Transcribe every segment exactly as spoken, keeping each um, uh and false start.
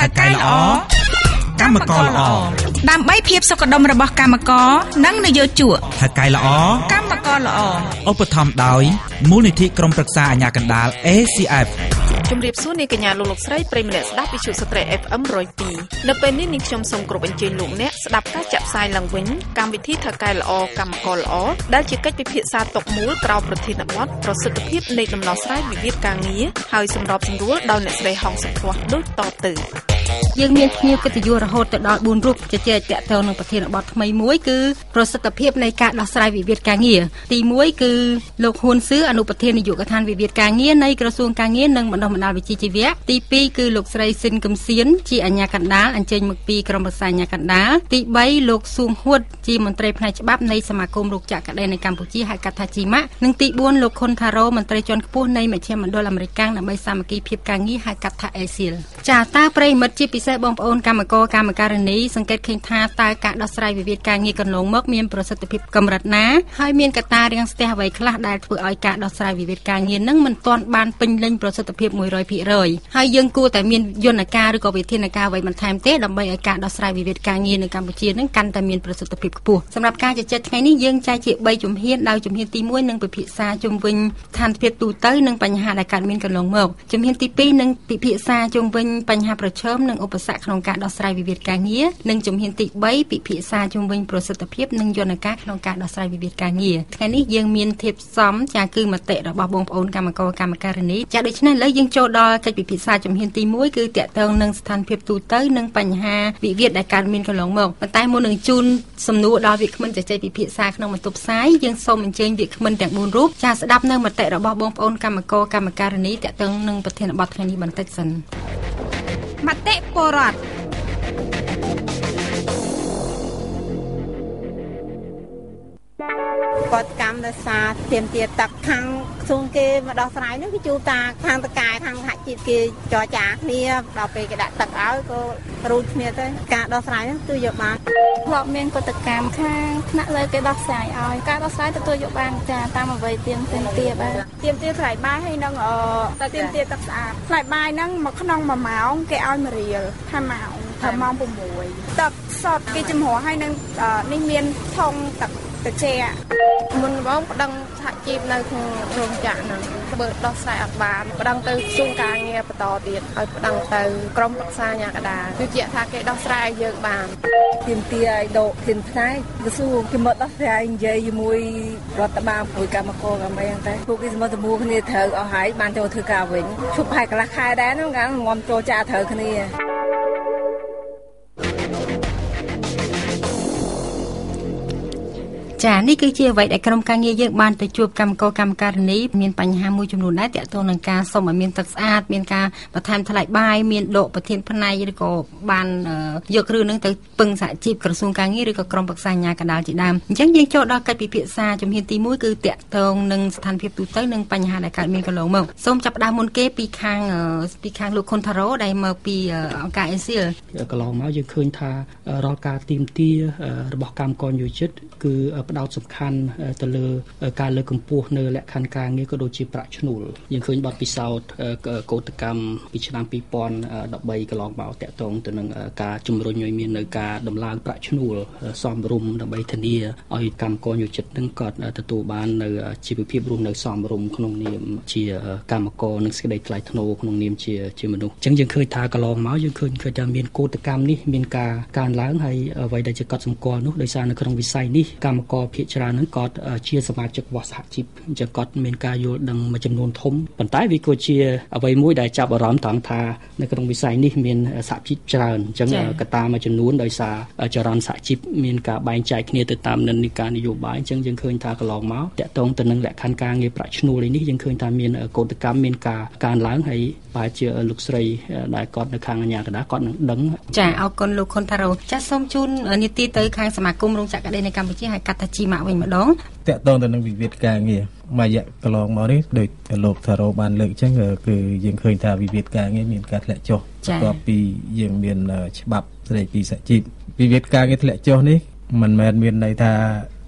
ថៅកែល្អកម្មករល្អដើម្បីភាពសុខដុមរបស់កម្មករនិងនយោជកថៅកែល្អកម្មករល្អឧបត្ថម្ភដោយមូលនិធិក្រុមប្រឹក្សាអាជ្ញាកណ្ដាល เอ ซี เอฟជំរាបសួរនាងកញ្ញាលោកលោកស្រីប្រិយមិត្តអ្នកស្ដាប់វិទ្យុស្ត្រី เอฟ เอ็ม หนึ่งร้อยtwoនៅពេលនេះនាងខ្ញុំសូមគោរពអញ្ជើញលោកអ្នកស្ដាប់ការចាក់ផ្សាយឡើងវិញកម្មវិធីថៅកែល្អកម្មករល្អដែលជាកិច្ចពិភាក្សាតុមូលក្រៅប្រធានបទប្រសិទ្ធភាពនៃដំណោះស្រាយវិវាទការងារហើយសម្របសម្រួលដោយអ្នកស្រីហងសុភ័ក្រដូចតទៅយើងមានភ្ញៀវកិត្តិយសរហូតទៅដល់bốnរូបជជែកតាក់ទងនឹងប្រធានបទថ្មីមួយគឺប្រសិទ្ធភាពនៃការដោះស្រាយវិវាទការងារទីមួយគឺលោកហ៊ុនសឿអនុប្រធាននាយកដ្ឋានវិវាទការងារនៃក្រសួងការងារនិងបណ្ដុះបណ្ដាលវិជ្ជាជីវៈទីពីរគឺលោកស្រីស៊ិនកំសៀនជាអាជ្ញាកណ្ដាលអញ្ជើញមកពីក្រុមប្រឹក្សាអាជ្ញាកណ្ដាលទីបីលោកសួងហួតជាមន្ត្រីផ្នែកច្បាប់នៃសមាគមរោគចក្រកាដេនៅកម្ពុជាហៅកាត់ថាជីម៉ាក់និងទីបួនលោកខុនថារ៉ូមន្ត្រីជាន់ខ្ពស់នៃមជ្ឈមណ្ឌលអាមេរិកដើម្បីសាមគ្គីភាពការងារហៅកាត់ថា เอ ซี แอล ចាតើប្រិយមិត្តជាពិសេសបងប្អូនកម្មករកម្មការិនីសង្កេតឃើញថាតើការដោះស្រាយវិវាទការងារកន្លងមកមានប្រសិទ្ធភាពកម្រិតណាហើយមានកត្តារាំងស្ទះអ្វីខ្លះដែលធ្វើឲ្យការដោះស្រាយវិវាទការងារនឹងមិនទាន់បានពេញលេញប្រសិទ្ធភាពone hundred percentហើយយើងគួរតែមានយន្តការឬក៏វិធានការអ្វីបន្ថែមទេដើម្បីឲ្យការដោះស្រាយវិវាទការងារនៅកម្ពុជានឹងកាន់តែមានប្រសិទ្ធភាពខ្ពស់សម្រាប់ការជជែកថ្ងៃនេះយើងចែកជាthreeជំហានដោយជំហានទីoneនឹងពិភាក្សាជុំវិញស្ថានភាពទូទៅនិងបញ្ហាដែលកើតមានកន្លងមកជំហានទីtwoនឹងពិភាក្សាជុំវិញបញ្ហាប្រឈមនិងឧបសគ្គក្នុងការដោះស្រាយវិវាទការងារនិងជំហានទីthreeពិភាក្សាជុំវិញប្រសិទ្ធភាពនិងយន្តការក្នុងការដោះស្រាយវិវាទការងារថ្ងៃនេះយើងមានធាតុផ្សំចាគឺមតិរបស់បងប្អូនកម្មករកម្មការិនីចាដូច្នេះឥឡូវយើងចូលដល់កិច្ចពិភាក្សាជំហានទីoneគឺតាក់ទងនឹងស្ថានភាពទូទៅនិងបញ្ហាវិវាទដែលកើតមានកន្លងមកប៉ុន្តែមុននឹងជូនសំណួរដល់វាគ្មិនជជែកពិភាក្សាក្នុងបន្ទប់ផ្សាយយើងសូមអញ្ជើញវាគ្មិនទាំងfourរូបចាស្ដាប់នៅមតិរបស់បងប្អូនកម្មករកម្មការិនីតាក់ទងនឹងប្រធានបទថ្ងៃនេះបន្តិចសិនមតិពលរដ្ឋគាត់កម្មដោយសារទាមទារទឹកខាងក្រសួងគេមកដោះស្រាយនោះគេជួតាខាងតកែខាងសហជីពគេចរចាគ្នាដល់ពេលគេដាក់ទឹកឲ្យក៏រួចគ្នាទៅការដោះស្រាយនោះគឺយកបានធ្លាប់មានកតកម្មខាងថ្នាក់លើគេដោះស្រាយឲ្យការដោះស្រាយទទួលយកបានចាតាមអ្វីទៀមទាមទារបានទៀមទារថ្លៃបាយហើយនឹងអឺទៀមទារទឹកស្អាតថ្លៃបាយហ្នឹងមកក្នុងមួយម៉ោងគេឲ្យមួយរៀលថាម៉ោងថាម៉ោងsixទឹកសុទ្ធគេចំហឲ្យនឹងនេះមានថងទឹកតិចមុនបងប្តឹងសហជីពនៅក្នុងរោងចក្រហ្នឹងបើដោះស្រាយអត់បានប្តឹងទៅក្រសួងការងារបន្តទៀតឲ្យប្តឹងទៅក្រុមប្រឹក្សាអាជ្ញាកណ្ដាលគឺជាថាគេដោះស្រាយឲ្យយើងបានទាមទារឲ្យដកធានផ្នែកក្រសួងគេមកដោះស្រាយនិយាយជាមួយរដ្ឋបាលមួយកម្មករកម្មអីហ្នឹងតែពួកគេសមត្ថមូលគ្នាត្រូវអស់ហើយបានចូលធ្វើការវិញឈប់ហើយកន្លះខែដែរហ្នឹងកាលងំចូលចាត្រូវគ្នាចានេះគឺជាអ្វីដែលក្រុមការងារយើងបានទៅជួបកម្មករកម្មការិនីមានបញ្ហាមួយចំនួនដែរទាក់ទងនឹងការសុំឲ្យមានទឹកស្អាតមានការបន្ថែមថ្លៃបាយមានដកប្រធានផ្នែកឬក៏បានយករឿងនឹងទៅពឹងសហជីពក្រសួងការងារឬក៏ក្រុមប្រឹក្សាអាជ្ញាកណ្ដាលជាដើមអញ្ចឹងយើងចូលដល់កិច្ចពិភាក្សាជំហានទីoneគឺទាក់ទងនឹងស្ថានភាពទូទៅនិងបញ្ហាដែលកើតមានកន្លងមកសូមចាប់ផ្ដើមមុនគេពីខាងពីខាងលោកខុនថារ៉ូដែលមកពីអង្គការ เอ ซี แอลកន្លងមកយើងឃើញថារាល់ការទីមទារបស់កម្មករយោជិតគឺផ្ដោតសំខាន់ទៅលើការលើកកម្ពស់នៅលក្ខខណ្ឌការងារក៏ដូចជាប្រាក់ឈ្នួលយើងឃើញបទពិសោធន៍កោតកម្មពីឆ្នាំtwo thousand thirteenកន្លងមកតាក់ទងទៅនឹងការជំរុញឲ្យមាននៅការដំឡើងប្រាក់ឈ្នួលសមរម្យដើម្បីធានាឲ្យកម្មករយោជិតនឹងក៏ទទួលបាននៅជីវភាពរស់នៅសមរម្យក្នុងនាមជាកម្មករនិងសេចក្តីថ្លៃថ្នូរក្នុងនាមជាជាមនុស្សអញ្ចឹងយើងឃើញថាកន្លងមកយើងឃើញឃើញថាមានកោតកម្មនេះមានការកើនឡើងហើយអ្វីដែលជាកត់សម្គាល់នោះដោយសារនៅក្នុងវិស័យនេះកម្មករភាគច្រើនហ្នឹងគាត់ជាសមាជិករបស់សហជីពអញ្ចឹងគាត់មានការយល់ដឹងមួយចំនួនធំប៉ុន្តែវាក៏ជាអ្វីមួយដែលចាប់អារម្មណ៍ត្រង់ថានៅក្នុងវិស័យនេះមានសហជីពច្រើនអញ្ចឹងកត្តាមួយចំនួនដោយសារចរន្តសហជីពមានការបែងចែកគ្នាទៅតាមនិន្នាការនយោបាយអញ្ចឹងយើងឃើញថាកន្លងមកតាក់ទងទៅនឹងលក្ខខណ្ឌការងារប្រាក់ឈ្នួលនេះយើងឃើញថាមានកោតកម្មមានការកើនឡើងហើយបើជាលោកស្រីដែលគាត់នៅខាងអាជ្ញាកណ្ដាលគាត់នឹងដឹងចាអរគុណលោកខុនថារ៉ូចាសូមជូននីតិទៅខាងសមាគមរោងចក្រកាដេនៅកម្ពុជាហើយកាត់ថាជីម៉ាក់វិញម្ដងតាក់ទងទៅនឹងវិវាទការងារមួយរយៈកន្លងមកនេះដោយលោកថារ៉ូបានលើកអញ្ចឹងគឺយើងឃើញថាវិវាទការងារមានការធ្លាក់ចុះបន្ទាប់ពីយើងមានច្បាប់ស្តីពីសហជីពវិវាទការងារធ្លាក់ចុះនេះមិនមែនមានន័យថា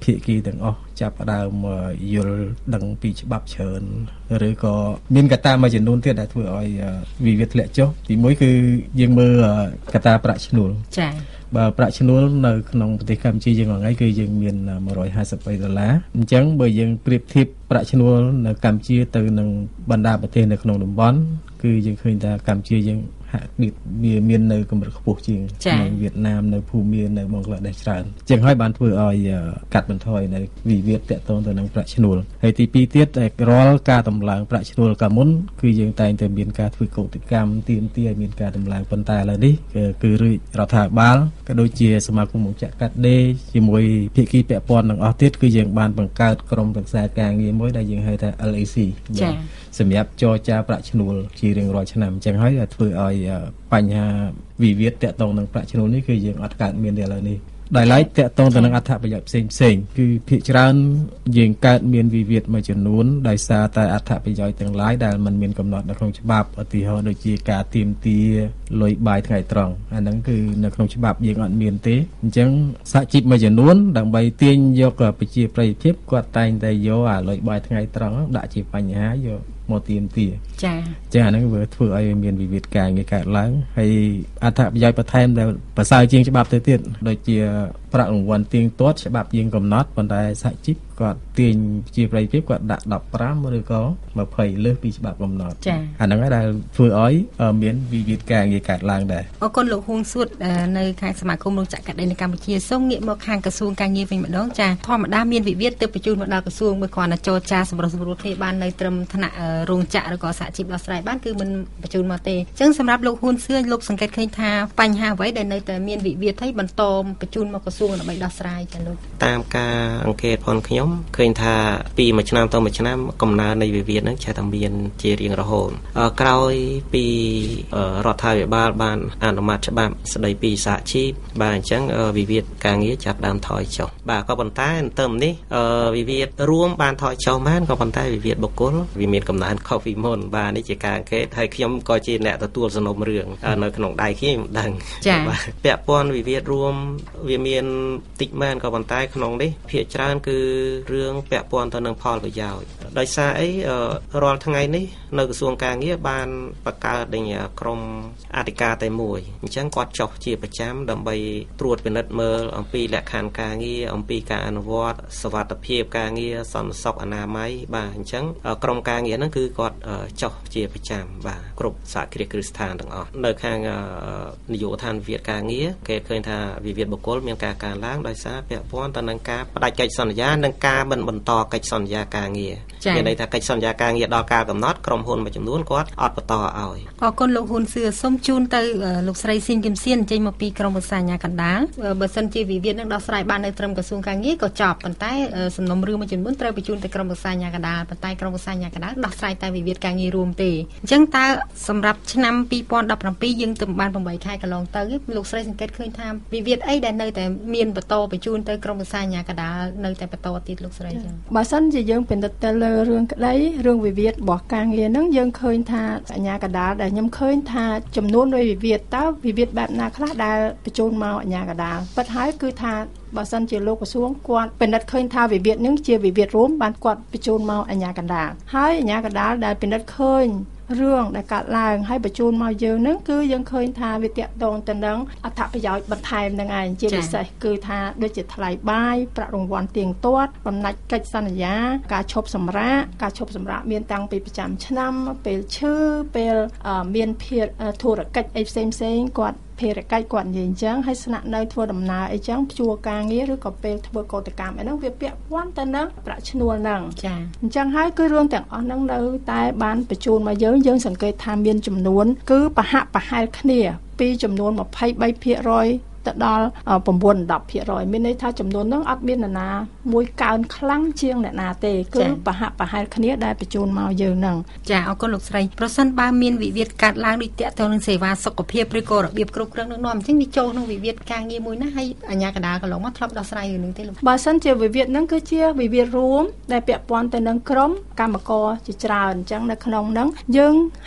ភាគីទាំងអស់ចាប់ផ្ដើមយល់ដឹងពីច្បាប់ច្រើនឬក៏មានកត្តាមួយចំនួនទៀតដែលធ្វើឲ្យវិវាទធ្លាក់ចុះទីមួយគឺយើងមើលកត្តាប្រាក់ឈ្នួលចា៎បើប្រាក់ឈ្នួលនៅក្នុងប្រទេសកម្ពុជាយើងថ្ងៃគឺយើងមានone hundred fiftyដុល្លារអញ្ចឹងបើយើងប្រៀបធៀបប្រាក់ឈ្នួលនៅកម្ពុជាទៅនឹងបណ្ដាប្រទេសនៅក្នុងតំបន់គឺយើងឃើញថាកម្ពុជាយើងហាក់វាមាននៅកម្រិតខ្ពស់ជាងនៅវៀតណាមនៅភូមានៅបង់ក្លាដេសច្រើនអញ្ចឹងហើយបានធ្វើឲ្យកាត់បន្ថយនៅវិវាទតាក់ទងទៅនឹងប្រាក់ឈ្នួលហើយទីពីរទៀតរាល់ការតម្លើងប្រាក់ឈ្នួលកាលមុនគឺយើងតែងតែមានការធ្វើកោតកម្មទាមទារឲ្យមានការតម្លើងប៉ុន្តែឥឡូវនេះគឺរាជរដ្ឋាភិបាលក៏ដូចជាសមាគមអង្គការកាត់ដេរជាមួយភាគីពាក់ព័ន្ធទាំងអស់ទៀតគឺយើងបានបង្កើតក្រុមប្រឹក្សាការងារមួយដែលយើងហៅថា L A C ចា៎សម្រាប់ចរចាប្រាក់ឈ្នួលជារៀងរាល់ឆ្នាំអញ្ចឹងហើយធ្វើឲ្យបញ្ហាវិវាទតាក់ទងនឹងប្រាក់ឈ្នួលនេះគឺយើងអត់កើតមានទេឥឡូវនេះដោយឡែកតាក់ទងទៅនឹងអត្ថប្រយោជន៍ផ្សេងផ្សេងគឺភាគច្រើនយើងកើតមានវិវាទមួយចំនួនដោយសារតែអត្ថប្រយោជន៍ទាំងឡាយដែលมันមានកំណត់នៅក្នុងច្បាប់ឧទាហរណ៍ដូចជាការទាមទារលុយបាយថ្ងៃត្រង់អាហ្នឹងគឺនៅក្នុងច្បាប់យើងអត់មានទេអញ្ចឹងសហជីពមួយចំនួនដើម្បីទាញយកប្រជាប្រិយភាពគាត់តែងតែយកអាលុយបាយថ្ងៃត្រង់ដាក់ជាបញ្ហាយកមកទាមទារចា៎ចឹងអាហ្នឹងវាធ្វើឲ្យមានវិវាទការងារកើតឡើងហើយអត្ថប្រយោជន៍បន្ថែមដែលប្រសើរជាងច្បាប់ទៅទៀតដូចជាប្រាក់រង្វាន់ទៀងទាត់ច្បាប់យើងកំណត់ប៉ុន្តែសហជីពគាត់ទាញជាប្រិយភាពគាត់ដាក់fifteenឬក៏twentyលើសពីច្បាប់កំណត់អាហ្នឹងហើយដែលធ្វើឲ្យមានវិវាទការងារកើតឡើងដែរអរគុណលោកហួងសួតនៅខាងសមាគមរោងចក្រកាត់ដេរនៅកម្ពុជាសូមងាកមកខាងក្រសួងការងារវិញម្ដងចាធម្មតាមានវិវាទទៅបញ្ជូនមកដល់ក្រសួងមួយគ្រាន់តែចរចាសម្រុះសម្រួលគ្នាបាននៅត្រឹមថ្នាក់រោងចក្រឬក៏សហជីពដោះស្រាយបានគឺមិនបញ្ជូនមកទេអញ្ចឹងសម្រាប់លោកហ៊ុនសឿនលោកសង្កេតឃើញថាបញ្ហាអ្វីដែលនៅតែមានវិវាទហើយបន្តបញ្ជូនមកក្រសួងដើម្បីដោះស្រាយចាលោកតាមការអង្កេតផងខ្ញុំឃើញថាពីមួយឆ្នាំទៅមួយឆ្នាំកំណើននៃវិវាទហ្នឹងចេះតែមានជារៀងរហូតក្រោយពីរដ្ឋាភិបាលបានអនុម័តច្បាប់ស្តីពីសហជីពបាទអញ្ចឹងវិវាទការងារចាប់ដើមថយចុះបាទក៏ប៉ុន្តែទៅនេះវិវាទរួមបានថយចុះមែនក៏ប៉ុន្តែវិវាទបុគ្គលវាមានកំណើនខុសពីមុនបាទនេះជាការអង្កេតហើយខ្ញុំក៏ជាអ្នកទទួលសំណុំរឿងនៅក្នុងដៃខ្ញុំមិនដឹងបាទពាក់ព័ន្ធវិវាទរួមវាមានតិចមែនក៏ប៉ុន្តែក្នុងនេះភាគច្រើនគឺរឿងពាក់ព័ន្ធទៅនឹងផលប្រយោជន៍ដោយសារអីរាល់ថ្ងៃនេះនៅក្រសួងការងារបានបង្កើតដូចក្រុមអធិការតែមួយអញ្ចឹងគាត់ចុះជាប្រចាំដើម្បីត្រួតពិនិត្យមើលអំពីលក្ខខណ្ឌការងារអំពីការអនុវត្តសុវត្ថិភាពការងារសន្តិសុខអនាម័យបាទអញ្ចឹងក្រុមការងារហ្នឹងគឺគាត់ចុះជាប្រចាំបាទគ្រប់សហគ្រាសគ្រឹះស្ថានទាំងអស់នៅខាងនយោបាយកវិវាទការងារគេឃើញថាវិវាទបុគ្គលមានការកើនឡើងដោយសារពាក់ព័ន្ធទៅនឹងការផ្ដាច់កិច្ចសន្យានិងការមិនបន្តកិច្ចសន្យាការងារមានន័យថាកិច្ចសន្យាការងារដល់ការកំណត់ក្រុមហ៊ុនមួយចំនួនគាត់អត់បន្តឲ្យអរគុណលោកហ៊ុនសឿសូមជូនទៅលោកស្រីស៊ីនគឹមសៀនចេញមកពីក្រុមប្រឹក្សាអាជ្ញាកណ្ដាលបើសិនជាវិវាទនឹងដោះស្រាយបាននៅត្រឹមក្រសួងការងារក៏ចប់ប៉ុន្តែសំណុំរឿងមួយចំនួនត្រូវបញ្ជូនទៅក្រុមប្រឹក្សាអាជ្ញាកណ្ដាលប៉ុន្តែក្រុមប្រឹក្សាអាជ្ញាកណ្ដាលដោះស្រាយតែវិវាទការងាររួមទេអញ្ចឹងតើសម្រាប់ឆ្នាំtwo thousand seventeenយើងទៅបានeightខែកន្លងទៅលោកស្រីសង្កេតឃើញថាវិវាទអីដែលនៅតែមានបន្តបញ្ជូនទៅក្រុមប្រឹក្សាអាជ្ញាកណ្ដាលនៅតែបន្តទៀតលោកស្រីចឹងបើសិនជាយើងពិនិត្យទៅលើរឿងក្តីរឿងវិវាទរបស់ការងារហ្នឹងយើងឃើញថាអាជ្ញាកណ្ដាលដែលខ្ញុំឃើញថាចំនួននៃវិវាទតើវិវាទបែបណាខ្លះដែលបញ្ជូនមកអាជ្ញាកណ្ដាលពិតហើយគឺថាបើសិនជាលោកក្រសួងគាត់ពិនិត្យឃើញថាវិវាទនឹងជាវិវាទរួមបានគាត់បញ្ជូនមកអាជ្ញាកណ្ដាលហើយអាជ្ញាកណ្ដាលដែលពិនិត្យឃើញរឿងដែលកើតឡើងហើយបញ្ជូនមកយើងនឹងគឺយើងឃើញថាវាតាក់ទងទៅនឹងអត្ថប្រយោជន៍បន្ថែមនឹងឯងជាពិសេសគឺថាដូចជាថ្លៃបាយប្រាក់រង្វាន់ទៀងទាត់បំណាច់កិច្ចសន្យាការឈប់សម្រាកការឈប់សម្រាកមានតាំងពីប្រចាំឆ្នាំពេលឈឺពេលមានភារធុរកិច្ចអីផ្សេងផ្សេងគាត់ភារកិច្ចគាត់និយាយអញ្ចឹងហើយស្នាក់នៅធ្វើដំណើរអីចឹងជួការងារឬក៏ពេលធ្វើកោតកម្មអីហ្នឹងវាពាក់ព័ន្ធទៅនឹងប្រាក់ឈ្នួលហ្នឹងចា៎អញ្ចឹងហើយគឺរឿងទាំងអស់ហ្នឹងនៅតែបានបញ្ជូនមកយើងយើងសង្កេតថាមានចំនួនគឺប្រហាក់ប្រហែលគ្នាពីចំនួនtwenty-three percentទៅដល់nine to ten percent មានន័យថាចំនួនហ្នឹងអត់មាននរណាមួយកើនខ្លាំងជាងអ្នកណាទេគឺប្រហាក់ប្រហែលគ្នាដែលបញ្ជូនមកយើងហ្នឹងចាអរគុណលោកស្រីប្រសិនបើមានវិវាទកើតឡើងដូចតាក់ទងនឹងសេវាសុខភាពឬក៏របៀបគ្រប់គ្រងនឹងនាំអញ្ចឹងវាចូលក្នុងវិវាទការងារមួយណាហើយអាជ្ញាកណ្ដាលកន្លងមកធ្លាប់ដោះស្រាយរឿងនេះទេលោកបើសិនជាវិវាទហ្នឹងគឺជាវិវាទរួមដែលពាក់ព័ន្ធទៅនឹងក្រុមកម្មករជាច្រើនអញ្ចឹងនៅក្នុងហ្នឹងយើងហៅ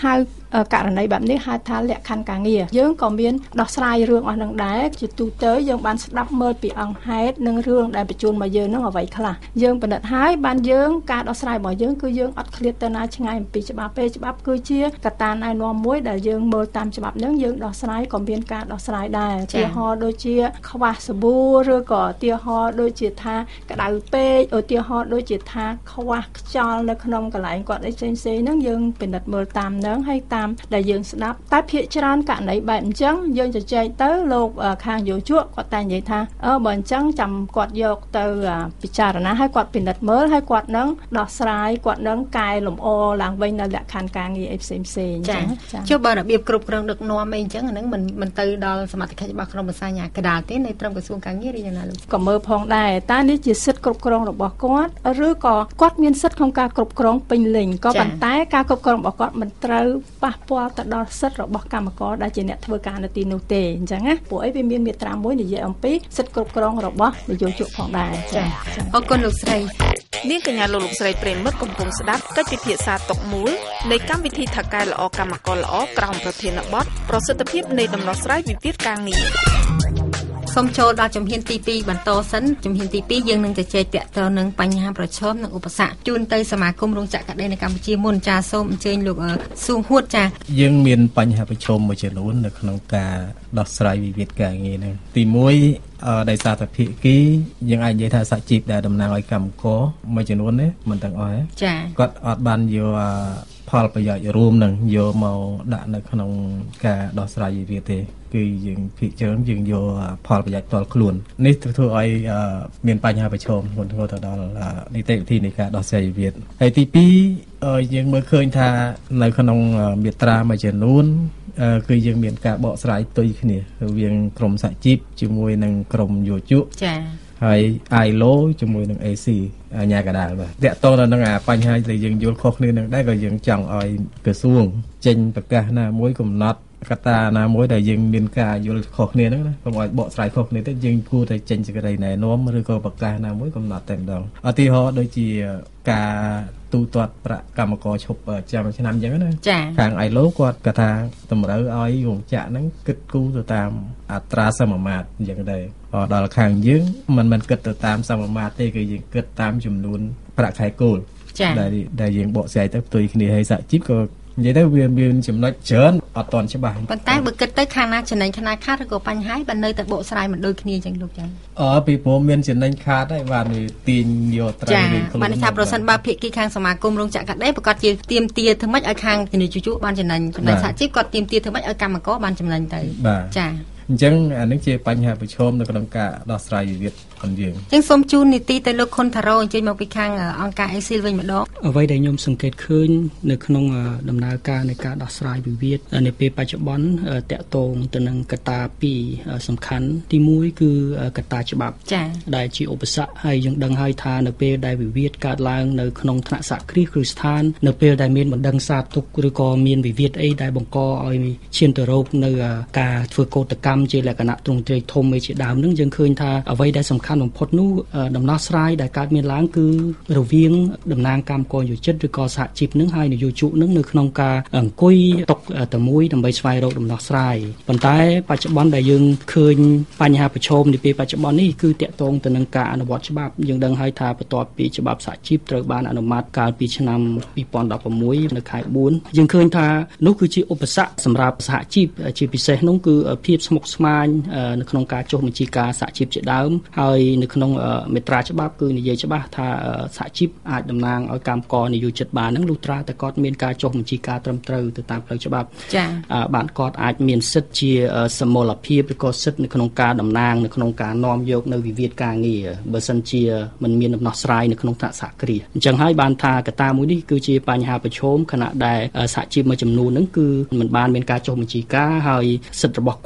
ករណីបែបនេះហៅថាលក្ខខណ្ឌការងារយើងក៏មានដោះស្រាយរឿងអស់នឹងដែរជាទូទៅយើងបានស្ដាប់មើលពីអង្គហេតុនិងរឿងដែលបញ្ជូនមកយើងនឹងអ្វីខ្លះយើងពិនិត្យហើយបានយើងការដោះស្រាយរបស់យើងគឺយើងអត់ឃ្លាតទៅណាឆ្ងាយអំពីច្បាប់ទេច្បាប់គឺជាកត្តាណែនាំមួយដែលយើងមើលតាមច្បាប់នឹងយើងដោះស្រាយក៏មានការដោះស្រាយដែរឧទាហរណ៍ដូចជាខ្វះសាប៊ូឬក៏ឧទាហរណ៍ដូចជាថាក្តៅពេកឧទាហរណ៍ដូចជាថាខ្វះខ្យល់នៅក្នុងកន្លែងគាត់អីផ្សេងៗហ្នឹងយើងពិនិត្យមើលតាមហ្នឹងហើយតាមដែលយើងស្ដាប់តែភាគច្រើនករណីបែបអញ្ចឹងយើងជជែកទៅលោកខាងយោជកគាត់តែនិយាយថាអឺបើអញ្ចឹងចាំគាត់យកទៅពិចារណាហើយគាត់ពិនិត្យមើលហើយគាត់នឹងដោះស្រាយគាត់នឹងកែលម្អឡើងវិញនៅលក្ខខណ្ឌការងារអីផ្សេងៗអញ្ចឹងចុះបើរបៀបគ្រប់គ្រងដឹកនាំអីអញ្ចឹងអាហ្នឹងមិនមិនទៅដល់សមត្ថកិច្ចរបស់ក្រុមប្រឹក្សាអាជ្ញាកណ្ដាលទេនៅត្រឹមក្រសួងការងារឬយ៉ាងណាលោកក៏មើលផងដែរតើនេះជាសិទ្ធិគ្រប់គ្រងរបស់គាត់ឬក៏គាត់មានសិទ្ធិក្នុងការគ្រប់គ្រងពេញលេញក៏ប៉ុន្តែការគ្រប់គ្រងរបស់គាត់មិនត្រូវប៉ះពាល់ទៅដល់សិទ្ធិរបស់កម្មករដែលជាអ្នកធ្វើការនៅទីនោះទេអញ្ចឹងណាពួកអីវាមានមាត្រាមួយនិយាយអំពីសិទ្ធិគ្រប់គ្រងរបស់នយោជកផងដែរចា៎អរគុណលោកស្រីនាងកញ្ញាលោកលោកស្រីប្រិមិត្តកំពុងស្ដាប់កិច្ចពិភាក្សាតុកមូលនៃកម្មវិធីថកែល្អកម្មករល្អក្រោមប្រធានបទប្រសិទ្ធភាពនៃដំណោះស្រាយវិវាទការងារសូមចូលដល់ជំហានទីពីរបន្តសិនជំហានទីពីរយើងនឹងជជែកទាក់ទងនឹងបញ្ហាប្រឈមនិងឧបសគ្គជូនទៅសមាគមរោងចក្រកាដេនៅកម្ពុជាមុនចាសូមអញ្ជើញលោកសួងហួតចាយើងមានបញ្ហាប្រឈមមួយចំនួននៅក្នុងការដោះស្រាយវិវាទការងារហ្នឹងទីមួយអឺដោយសារតែភាគីយើងអាចនិយាយថាសហជីពដែលតំណាងឲ្យកម្មករមួយចំនួននេះមិនទាំងអស់ចាគាត់អត់បានយកផលប្រយោជន៍រួមនឹងយកមកដាក់នៅក្នុងការដោះស្រាយវិវាទទេគឺយើងភាគច្រើនយើងយកផលប្រយោជន៍ផ្ទាល់ខ្លួននេះធ្វើឲ្យមានបញ្ហាប្រឈមធ្ងន់ធ្ងរទៅដល់នីតិវិធីនៃការដោះស្រាយវិវាទហើយទីពីរយើងមើលឃើញថានៅក្នុងមាត្រាមួយចំនួនគឺយើងមានការបកស្រាយផ្ទុយគ្នារវាងក្រមសហជីពជាមួយនឹងក្រមយោជកចា៎ហើយ អាយ แอล โอ ជាមួយនឹង เอ ซี អាជ្ញាកណ្ដាលបាទតកតទៅនឹងបញ្ហាដែលយើងយល់ខុសគ្នានឹងដែរក៏យើងចង់ឲ្យក្រសួងចេញប្រកាសណាមួយកំណត់កត្តាណាមួយដែលយើងមានការយល់ខុសគ្នាហ្នឹងណាកុំឲ្យបកស្រាយខុសគ្នាទេយើងគួរតែចេញសេចក្តីណែនាំឬក៏ប្រកាសណាមួយកំណត់តែម្ដងឧទាហរណ៍ដូចជាការទូទាត់ប្រាក់កម្មករឈប់ចាំឆ្នាំអញ្ចឹងណាខាង អាយ แอล โอ គាត់គាត់ថាតម្រូវឲ្យរោងចក្រហ្នឹងគិតគូរទៅតាមអត្រាសមាមាត្រអញ្ចឹងដែរដល់ខាងយើងមិនមិនគិតទៅតាមសមាមាត្រទេគឺយើងគិតតាមចំនួនប្រាក់ខែគោលដែលដែលយើងបកស្រាយទៅផ្ទុយគ្នាហើយសហជីពក៏និយាយទៅវាមានចំណុចច្រើនអត់ទាន់ច្បាស់ប៉ុន្តែបើគិតទៅខាងណាចំណេញខាងណាខាតឬក៏បញ្ហាបើនៅតែបកស្រាយមិនដូចគ្នាអញ្ចឹងលោកចា៎អឺពីព្រោះមានចំណេញខាតហើយបានវាទាញយកត្រៃវិញខ្លួនបានថាប្រសិនបើភាគីខាងសមាគមរោងចក្រកាដេប្រកាសជាទៀមទាធ្វើម៉េចឲ្យខាងជំនួយជួបានចំណេញចំណេញសហជីពគាត់ទៀមទាធ្វើម៉េចឲ្យកម្មករបានចំណេញទៅចា៎អញ្ចឹងអានេះជាបញ្ហាប្រឈមនៅក្នុងការដោះស្រាយវិវាទរបស់យើងអញ្ចឹងសូមជូននីតិទៅលោកខុនថារ៉ូអញ្ជើញមកពីខាងអង្គការ អេ ស៊ី វិញម្ដងអ្វីដែលខ្ញុំសង្កេតឃើញនៅក្នុងដំណើរការនៃការដោះស្រាយវិវាទនៅពេលបច្ចុប្បន្នតាក់ទងទៅនឹងកត្តាពីរសំខាន់ទីមួយគឺកត្តាច្បាប់ដែលជាឧបសគ្គហើយយើងដឹងហើយថានៅពេលដែលវិវាទកើតឡើងនៅក្នុងថ្នាក់សហគ្រាសគ្រឹះស្ថាននៅពេលដែលមានបណ្ដឹងសារទុកឬក៏មានវិវាទអីដែលបង្កឲ្យឈានទៅរកនៅការធ្វើកោតកម្មជាលក្ខណៈទ្រង់ទ្រាយធំឯជាដើមនឹងយើងឃើញថាអ្វីដែលសំខាន់បំផុតនោះដំណោះស្រាយដែលកើតមានឡើងគឺរវាងតំណាងកម្មករយោជិតឬក៏សហជីពនឹងហើយនយោជកនឹងនៅក្នុងការអង្គុយតុតែមួយដើម្បីស្វែងរកដំណោះស្រាយប៉ុន្តែបច្ចុប្បន្នដែលយើងឃើញបញ្ហាប្រឈមនាពេលបច្ចុប្បន្ននេះគឺតាក់ទងទៅនឹងការអនុវត្តច្បាប់យើងដឹងហើយថាបន្ទាប់ពីច្បាប់សហជីពត្រូវបានអនុម័តកាលពីឆ្នាំពីរពាន់ដប់ប្រាំមួយនៅខែបួនយើងឃើញថានោះគឺជាឧបសគ្គសម្រាប់សហជីពជាពិសេសនោះគឺភាពស្មុគស្មាញនៅក្នុងការចុះបញ្ជីការសហជីពជាដើមហើយនៅក្នុងមេត្រាច្បាប់គឺនិយាយច្បាស់ថាសហជីពអាចតំណាងឲ្យកម្មករនយោជិតបាននឹងលុះត្រាតែគាត់មានការចុះបញ្ជីការត្រឹមត្រូវទៅតាមផ្លូវច្បាប់ចា៎បានគាត់អាចមានសិទ្ធិជាសមូលភាពឬក៏សិទ្ធិនៅក្នុងការតំណាងនៅក្នុងការនាំយកនៅវិវាទការងារបើសិនជាមិនមានដំណោះស្រាយនៅក្នុងថ្នាក់សហគ្រាសអញ្ចឹងហើយបានថាកត្តាមួយនេះគឺជាបញ្ហាប្រឈមខណៈដែលសហជីពមួយចំនួនហ្នឹងគឺមិនបានមានការចុះបញ្ជីការហើយសិទ្ធិរបស់គាត់នឹងមិនត្រូវ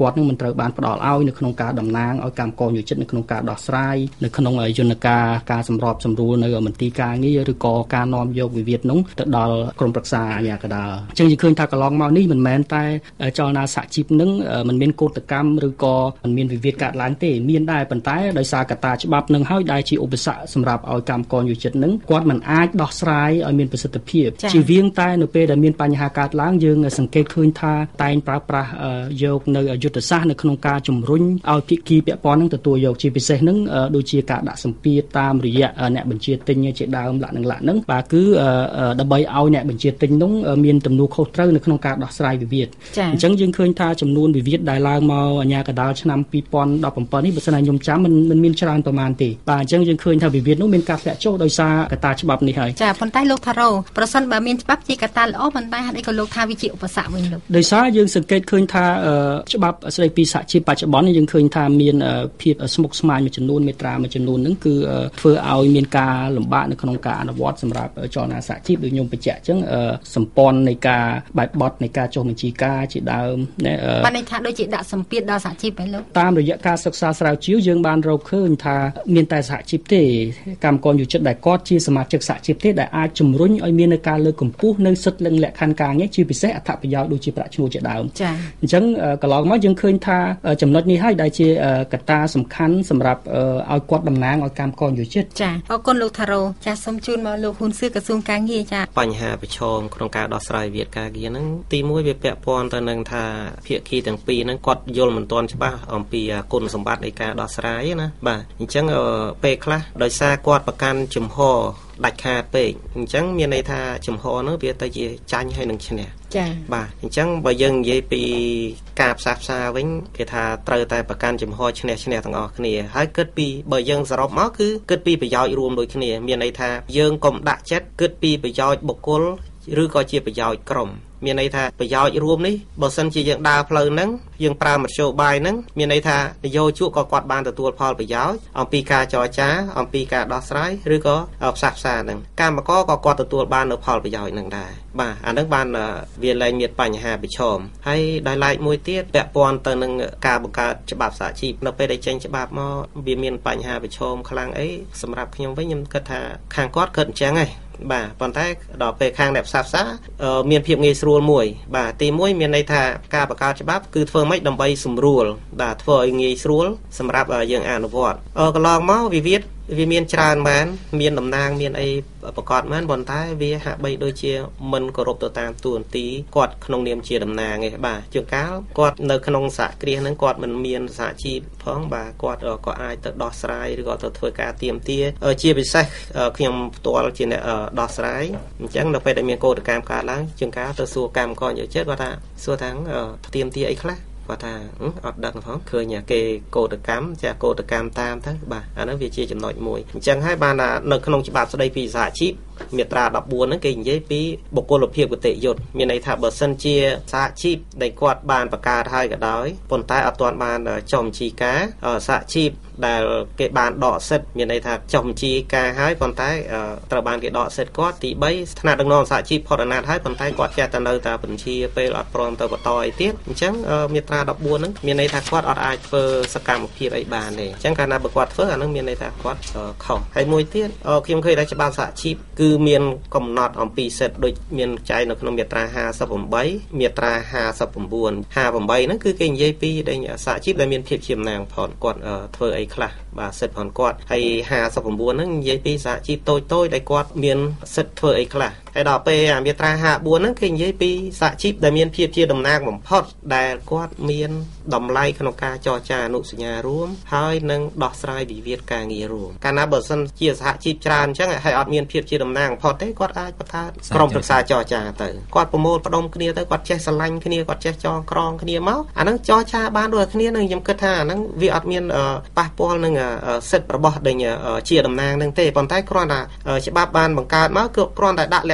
ត្រូវបានផ្ដល់ឲ្យនៅក្នុងការតំណាងឲ្យកម្មករយោជិតនៅក្នុងការដោះស្រាយនៅក្នុងយន្តការការសម្របសម្រួលនៅមន្ទីរការងារឬក៏ការនាំយកវិវាទនោះទៅដល់ក្រុមប្រឹក្សាអាជ្ញាកណ្ដាលអញ្ចឹងយើងឃើញថាកន្លងមកនេះមិនមែនតែចលនាសហជីពនឹងមិនមានកោតកម្មឬក៏មិនមានវិវាទកើតឡើងទេមានដែរប៉ុន្តែដោយសារកត្តាច្បាប់នឹងហើយដែលជាឧបសគ្គសម្រាប់ឲ្យកម្មករយោជិតនឹងគាត់មិនអាចដោះស្រាយឲ្យមានប្រសិទ្ធភាពជាវាងតែនៅពេលដែលមានបញ្ហាកើតឡើងយើងសង្កេតឃើញថាតែងប្រើប្រាស់យកនៅយុទ្ធសាស្ត្រនៅក្នុងការជំរុញឲ្យភាគីពាក់ព័ន្ធនឹងទទួលយកជាពិសេសនឹងដូចជាការដាក់សម្ពាធតាមរយៈអ្នកបញ្ជាទិញជាដើមលក្ខណៈលក្ខហ្នឹងបាទគឺដើម្បីឲ្យអ្នកបញ្ជាទិញនោះមានទំនួលខុសត្រូវនៅក្នុងការដោះស្រាយវិវាទអញ្ចឹងយើងឃើញថាចំនួនវិវាទដែលឡើងមកអាជ្ញាកណ្ដាលឆ្នាំពីរពាន់ដប់ប្រាំbảyនេះបើសិនណាខ្ញុំចាំមិនមិនមានច្រើនប្រមាណទេបាទអញ្ចឹងយើងឃើញថាវិវាទនោះមានការធ្លាក់ចុះដោយសារកត្តាច្បាប់នេះហើយចាប៉ុន្តែលោកថារ៉ូប្រសិនបើមានច្បាប់ជាកត្តាល្អប៉ុន្តែហេតុអីក៏លោកថាវាជាឧបសគ្គវិញលោកដោយសារយើងសង្កេតឃើញថាច្បាប់ស្តីពីសហជីពបច្ចុប្បន្នយើងឃើញថាមានភាពស្មុគស្មាញមួយចំនួនមេត្រាមួយចំនួនហ្នឹងគឺធ្វើឲ្យមានការលំបាកនៅក្នុងការអនុវត្តសម្រាប់ចលនាសហជីពដូចខ្ញុំបញ្ជាក់អញ្ចឹងសម្ព័ន្ធនៃការបែបបទនៃការចុះបញ្ជីការជាដើមណាបានន័យថាដូចជាដាក់សម្ពាធដល់សហជីពហ្នឹងលោកតាមរយៈការសិក្សាស្រាវជ្រាវយើងបានរកឃើញថាមានតែសហជីពទេកម្មករយោជិតដែលគាត់ជាសមាជិកសហជីពទេដែលអាចជំរុញឲ្យមាននៅការលើកកម្ពស់នៅសិទ្ធិនិងលក្ខខណ្ឌការងារជាពិសេសអត្ថប្រយោជន៍ដូចជាប្រាក់ឈ្នួលជាដើមចា៎អញ្ចឹងកន្លងមកយើងឃើញថាចំណុចនេះហើយដែលជាកត្តាសំខាន់សម្រាប់ឲ្យគាត់តំណាងឲ្យកម្មករយោជិតចា៎អរគុណលោកថារ៉ូចា៎សូមជូនមកលោកហ៊ុនសឿក្រសួងការងារចា៎បញ្ហាប្រឈមក្នុងការដោះស្រាយវិវាទការងារហ្នឹងទីមួយវាពាក់ព័ន្ធទៅនឹងថាភាគីទាំងពីរហ្នឹងគាត់យល់មិនទាន់ច្បាស់អំពីគុណសម្បត្តិនៃការដោះស្រាយណាបាទអញ្ចឹងពេលខ្លះដោយសារគាត់ប្រកាន់ជំហរដាច់ខាតពេកអញ្ចឹងមានន័យថាជំហរនោះវាទៅជាចាញ់ហើយនឹងឈ្នះចា៎បាទអញ្ចឹងបើយើងនិយាយពីការផ្សះផ្សាវិញគេថាត្រូវតែប្រកាន់ជំហរឈ្នះឈ្នះទាំងអស់គ្នាហើយគិតពីបើយើងសរុបមកគឺគិតពីប្រយោជន៍រួមដូចគ្នាមានន័យថាយើងកុំដាក់ចិត្តគិតពីប្រយោជន៍បុគ្គលឬក៏ជាប្រយោជន៍ក្រុមមានន័យថាប្រយោជន៍រួមនេះបើសិនជាយើងដើរផ្លូវហ្នឹងយើងប្រើមធ្យោបាយហ្នឹងមានន័យថានយោជកក៏គាត់បានទទួលផលប្រយោជន៍អំពីការចរចាអំពីការដោះស្រាយឬក៏ផ្សះផ្សាហ្នឹងកម្មករក៏គាត់ទទួលបាននៅផលប្រយោជន៍ហ្នឹងដែរបាទអាហ្នឹងបានវាលែងមានបញ្ហាប្រឈមហើយដោយឡែកមួយទៀតពាក់ព័ន្ធទៅនឹងការបង្កើតច្បាប់សហជីពនៅពេលដែលចេញច្បាប់មកវាមានបញ្ហាប្រឈមខ្លាំងអីសម្រាប់ខ្ញុំវិញខ្ញុំគិតថាខាងគាត់គិតអញ្ចឹងឯងបាទប៉ុន្តែដល់ពេលខាងអ្នកផ្សះផ្សាមានភាពងាយស្រួលមួយបាទទីមួយមានន័យថាការបង្កើតច្បាប់គឺធ្វើម៉េចដើម្បីសម្រួលបាទធ្វើឲ្យងាយស្រួលសម្រាប់យើងអនុវត្តកន្លងមកវិវាទវាមានច្រើនមែនមានតំណាងមានអីប្រកបមែនប៉ុន្តែវាហាក់បីដូចជាមិនគោរពទៅតាមទួនាទីគាត់ក្នុងនាមជាតំណាងឯងបាទជួនកាលគាត់នៅក្នុងសហគ្រាសហ្នឹងគាត់មិនមានសហជីពផងបាទគាត់ក៏អាចទៅដោះស្រាយឬក៏ទៅធ្វើការទាមទារជាពិសេសខ្ញុំផ្ទាល់ជាអ្នកដោះស្រាយអញ្ចឹងនៅពេលដែលមានកោតកម្មកើតឡើងជួនកាលទៅសួរកម្មករយោជិតគាត់ថាសួរថាទាមទារអីខ្លះគាត់ថាអត់ដឹងផងឃើញគេកោតកម្មចាកោតកម្មតាមទៅបាទអានោះវាជាចំណុចមួយអញ្ចឹងហើយបាននៅក្នុងច្បាប់ស្តីពីសហជីពមាត្រាដប់បួនហ្នឹងគេនិយាយពីបុគ្គលភាពគតិយុត្តមានន័យថាបើសិនជាសហជីពដែលគាត់បានបង្កើតហើយក៏ដោយប៉ុន្តែអត់ទាន់បានចុះបញ្ជីការសហជីពដែលគេបានដកសិទ្ធិមានន័យថាចុះបញ្ជីការហើយប៉ុន្តែត្រូវបានគេដកសិទ្ធិគាត់ទីបីថ្នាក់ដឹកនាំសហជីពផុតអាណត្តិហើយប៉ុន្តែគាត់ចេះតែនៅតែបញ្ជាពេលអត់ព្រមទៅបន្តអីទៀតអញ្ចឹងមាត្រាដប់បួនហ្នឹងមានន័យថាគាត់អត់អាចធ្វើសកម្មភាពអីបានទេអញ្ចឹងកាលណាបើគាត់ធ្វើអាហ្នឹងមានន័យថាគាត់ខុសហើយមួយទៀតខ្ញុំឃើញថាច្បាប់សហជីពគឺមានកំណត់អំពីសិទ្ធិដូចមានចែងនៅក្នុងមាត្រាห้าสิบแปดមាត្រាห้าสิบเก้า ห้าสิบแปดហ្នឹងគឺគេនិយាយពីសហជីពដែលមានភាពជាតំណាងផលគាត់ធ្វើអីខ្លះបាទសិទ្ធិផងគាត់ហើយห้าสิบเก้าហ្នឹងនិយាយពីសហជីពតូចតូចដែលគាត់មានសិទ្ធិធ្វើអីខ្លះហើយដល់ពេលអាមាត្រាห้าสิบสี่ហ្នឹងគេនិយាយពីសហជីពដែលមានភាពជាតំណាងបំផុតដែលគាត់មានតម្លៃក្នុងការចរចាអនុសញ្ញារួមហើយនឹងដោះស្រាយវិវាទការងាររួមកាលណាបើសិនជាសហជីពច្រើនអញ្ចឹងហើយអត់មានភាពជាតំណាងបំផុតទេគាត់អាចបង្កើតក្រុមប្រឹក្សាចរចាទៅគាត់ប្រមូលផ្ដុំគ្នាទៅគាត់ចេះស្រឡាញ់គ្នាគាត់ចេះចងក្រងគ្នាមកអាហ្នឹងចរចាបានដូចគ្នានឹងខ្ញុំគិតថាអាហ្នឹងវាអត់មានប៉ះពាល់នឹងសិទ្ធិរបស់ដែលជាតំណាងនឹងទេប៉ុន្តែគ្រាន់តែច្បាប់បានបង្កើតមកគឺគ្រាន់តែដាក់លក្ខ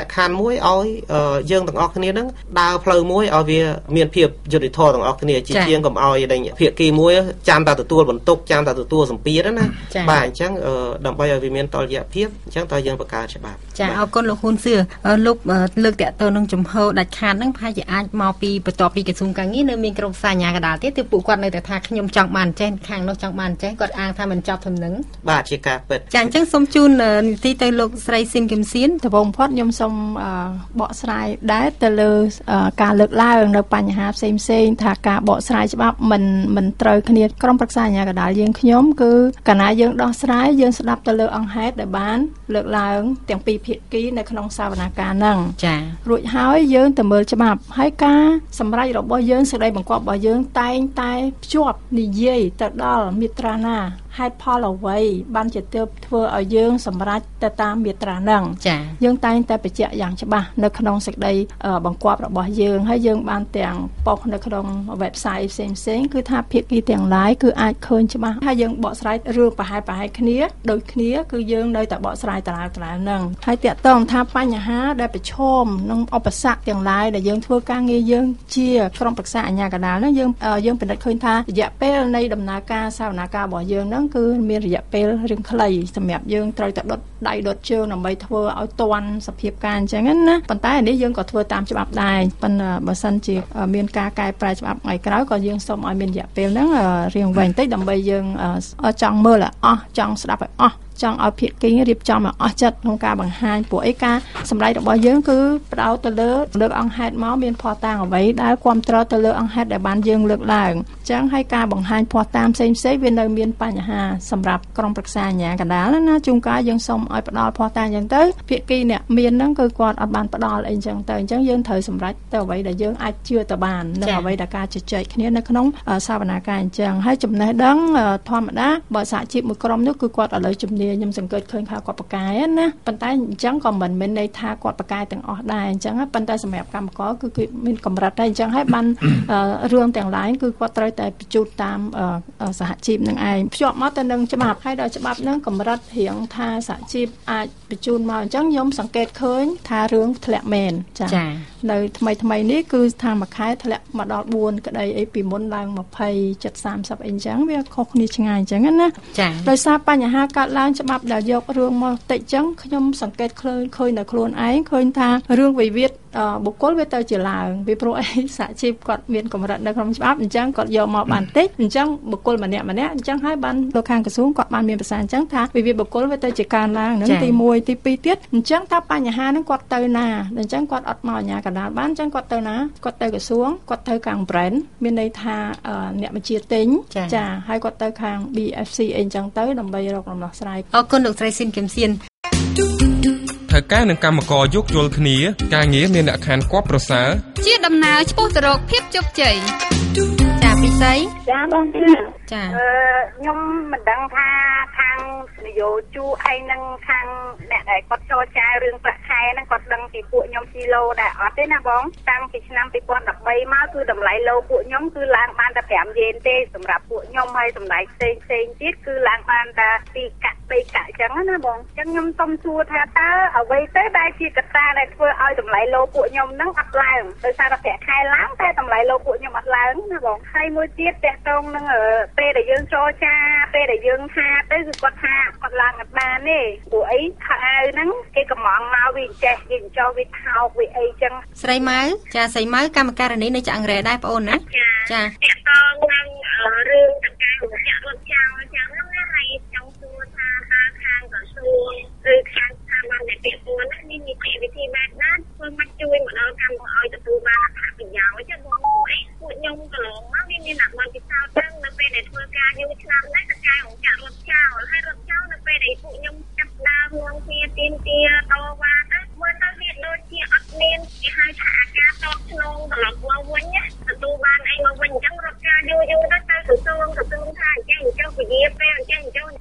ក្ខខណ្ឌមួយឲ្យយើងទាំងអស់គ្នាហ្នឹងដើរផ្លូវមួយឲ្យវាមានភាពយុត្តិធម៌ទាំងអស់គ្នាជាជាងកុំឲ្យដែលភាគីមួយចាំតែទទួលបន្ទុកចាំតែទទួលសម្ពាធណាបាទអញ្ចឹងដើម្បីឲ្យវាមានតុល្យភាពអញ្ចឹងតើយើងបង្កើតច្បាប់ចាអរគុណលោកហ៊ុនសឿលោកលើកតាក់ទងនឹងជំហរដាច់ខាតហ្នឹងប្រហែលជាអាចមកពីបន្ទាប់ពីក្រសួងការងារនៅមានក្រុមសាញ្ញាកដាលទៀតទើបពួកគាត់នៅតែថាខ្ញុំចង់បានចេះខាងនោះចង់បានចេះគាត់អាងថាមិនចប់ធំនឹងបាទជាការពិតចាអញ្ចឹងសូមជូននីតិទៅលោកស្រីស៊ីនគឹមសៀនដំបូងផុតខ្ញុំសូមបកស្រាយដែរទៅលើការលើកឡើងនៅបញ្ហាផ្សេងផ្សេងថាការបកស្រាយច្បាប់មិនមិនត្រូវគ្នាក្រុមប្រឹក្សាអាជ្ញាកណ្ដាលយើងខ្ញុំគឺកាលណាយើងដោះស្រាយយើងស្ដាប់ទៅលើអង្គហេតុដែលបានលើកឡើងទាំងពីរភាគីនៅក្នុងសវនកម្មហ្នឹងចារួចហើយយើងទៅមើលច្បាប់ហើយការសម្រេចរបស់យើងសេចក្តីបង្គាប់របស់យើងតែងតែភ្ជាប់និយាយទៅដល់មាត្រាណាហេតុផលអ្វីបានជាទើបធ្វើឲ្យយើងសម្រេចទៅតាមមាត្រាហ្នឹងចា៎យើងតែងតែបញ្ជាក់យ៉ាងច្បាស់នៅក្នុងសេចក្តីបង្គាប់របស់យើងហើយយើងបានទាំងប៉ុស្តិ៍នៅក្នុង website ផ្សេងផ្សេងគឺថាភាគីទាំងឡាយគឺអាចឃើញច្បាស់ហើយយើងបកស្រាយរឿងប្រហែលប្រហែលគ្នាដូចគ្នាគឺយើងនៅតែបកស្រាយតារាងតារាងហ្នឹងហើយតាក់ទងថាបញ្ហាដែលប្រឈមនឹងឧបសគ្គទាំងឡាយដែលយើងធ្វើការងារយើងជាក្រុមប្រឹក្សាអាជ្ញាកណ្ដាលហ្នឹងយើងយើងពិនិត្យឃើញថារយៈពេលនៃដំណើរការសវនកម្មរបស់យើងហ្នឹងគឺមានរយៈពេលរឿងខ្លីសម្រាប់យើងត្រូវតែដុតដៃដុតជើងដើម្បីធ្វើឲ្យទាន់សភាពការអញ្ចឹងណាប៉ុន្តែនេះយើងក៏ធ្វើតាមច្បាប់ដែរប៉ុន្តែបើសិនជាមានការកែប្រែច្បាប់ថ្ងៃក្រោយក៏យើងសូមឲ្យមានរយៈពេលហ្នឹងរៀងវែងតិចដើម្បីយើងចង់មើលឲ្យអស់ចង់ស្ដាប់ឲ្យអស់ចង់ឲ្យភាគីរៀបចំឲ្យអស់ចិត្តក្នុងការបង្ហាញពួកអីការសម្ដែងរបស់យើងគឺផ្ដោតទៅលើលើកអង្គហេតុមកមានភស្តុតាងអ្វីដែលគ្រប់គ្រងទៅលើអង្គហេតុដែលបានយើងលើកឡើងអញ្ចឹងហើយការបង្ហាញភស្តុតាងផ្សេងផ្សេងវានៅមានបញ្ហាសម្រាប់ក្រុមប្រឹក្សាអាជ្ញាកណ្ដាលណាជួនកាលយើងសូមឲ្យផ្ដល់ភស្តុតាងអញ្ចឹងទៅភាគីអ្នកមានហ្នឹងគឺគាត់អត់បានផ្ដល់អីអញ្ចឹងទៅអញ្ចឹងយើងត្រូវសម្រេចទៅអ្វីដែលយើងអាចជឿទៅបាននៅអ្វីដែលការជជែកគ្នានៅក្នុងសវនកម្មអញ្ចឹងហើយចំណេះដឹងធម្មតាបើសហជីពមួយក្រុមនោះគឺគាត់ឥឡូវជំនាញខ្ញុំសង្កេតឃើញថាគាត់បកកាយណាប៉ុន្តែអញ្ចឹងក៏មិនមែនន័យថាគាត់បកកាយទាំងអស់ដែរអញ្ចឹងប៉ុន្តែសម្រាប់កម្មករគឺគឺមានកម្រិតដែរអញ្ចឹងហើយបានរឿងទាំងឡាយគឺគាត់ត្រូវតែបញ្ជូនតាមសហជីពនឹងឯងភ្ជាប់មកទៅនឹងច្បាប់ហើយដល់ច្បាប់នឹងកម្រិតរៀងថាសហជីពអាចបញ្ជូនមកអញ្ចឹងខ្ញុំសង្កេតឃើញថារឿងធ្លាក់មែនចា៎នៅថ្មីថ្មីនេះគឺថាមួយខែធ្លាក់មកដល់បួនក្តីអីពីមុនឡើងยี่สิบ เจ็ด สามสิบអីអញ្ចឹងវាខុសគ្នាឆ្ងាយអញ្ចឹងណាចា៎ដោយសារបញ្ហាកើតឡើងច្បាប់ដែលយករឿងមកតិចអញ្ចឹងខ្ញុំសង្កេតឃើញឃើញនៅខ្លួនឯងឃើញថារឿងវិវាទបុគ្គលវាទៅជាឡើងពីព្រោះអីសហជីពគាត់មានកម្រិតនៅក្នុងច្បាប់អញ្ចឹងគាត់យកមកបានតិចអញ្ចឹងបុគ្គលម្នាក់ម្នាក់អញ្ចឹងហើយបានលោកខាងក្រសួងគាត់បានមានប្រសាសន៍អញ្ចឹងថាវិវាទបុគ្គលវាទៅជាកើនឡើងនឹងទីមួយទីពីរទៀតអញ្ចឹងថាបញ្ហាហ្នឹងគាត់ទៅណាអញ្ចឹងគាត់អត់មកអាជ្ញាកណ្ដាលបានអញ្ចឹងគាត់ទៅណាគាត់ទៅក្រសួងគាត់ទៅខាង brand មានន័យថាអ្នកបញ្ជាទិញចាហើយគាត់ទៅខាង ប៊ី អេហ្វ ស៊ី អីអញ្ចឹងទៅដើម្បីរកដំណោះស្រាយអរគុណលោកស្រីស៊ីនគឹមសៀនធ្វើការនឹងកម្មករយោគយល់គ្នាការងារមានលក្ខខណ្ឌគួបប្រសើរជាដំណើរឆ្ពោះទៅរកភាពជោគជ័យចាពិសីចាបងចាអឺខ្ញុំមិនដឹងថាខាងនយោជូអីនឹងខាងអ្នកដែលគាត់ចូលចាយរឿងប្រាក់ខែហ្នឹងគាត់ដឹងពីពួកខ្ញុំគីឡូដែរអត់ទេណាបងតាំងពីឆ្នាំពីរពាន់ដប់បីមកគឺតម្លៃឡូពួកខ្ញុំគឺឡើងបានតែប្រាំយេនទេសម្រាប់ពួកខ្ញុំហើយតម្លៃផ្សេងផ្សេងទៀតគឺឡើងបានតែពីរកាក់បីកាក់អញ្ចឹងណាបងអញ្ចឹងខ្ញុំសុំសួរថាតើអ្វីទៅដែលជាកត្តាដែលធ្វើឲ្យតម្លៃឡូពួកខ្ញុំហ្នឹងអត់ឡើងដោយសារតែប្រាក់ខែឡើងតែតម្លៃឡូពួកខ្ញុំអត់ឡើងណាបងហើយមួយទៀតតកតងនឹងពេលដែលយើងចូលចាពេលដែលយើងថាទៅគឺគាត់ថាគាត់ឡើងអត់បានទេព្រោះអីខោអាវហ្នឹងគេកំងមកវាចេះវាចោលវាថោកវាអីចឹងស្រីម៉ៅចាស្រីម៉ៅកម្មការនីនៅឆ្អឹងរ៉ែដែរបងអូនណាចាតកតងនឹងរឿងតកែរយៈរត់ចោលចឹងណាហើយចង់សួរថាខាងខាងក្រសួងឬខាងស្ថាប័នដែលពាក់ព័ន្ធនេះមានវិធីបែបណាធ្វើមកជួយមកដល់កម្មករឲ្យទទួលបានអត្ថប្រយោជន៍ចឹងបងព្រោះអីពួកខ្ញុំកន្លងមកវាមានអាបានពិសោធន៍ចឹងនៅពេលដែលធ្វើការយូរឆ្នាំដែរតកែរយៈរត់ចោលហើយរត់ចោលនៅពេលដែលពួកខ្ញុំចាប់ដើមងគ្នាទៀនទាតវ៉ាទៅមើលទៅវាដូចជាអត់មានគេហៅថាអាការតបស្នងត្រឡប់មកវិញណាទទួលបានអីមកវិញអញ្ចឹងរត់ការយូរយូរទៅទៅក្រសួងក្រសួងថាអញ្ចឹងអញ្ចឹងពជាពេលអញ្ចឹងអញ្ចឹង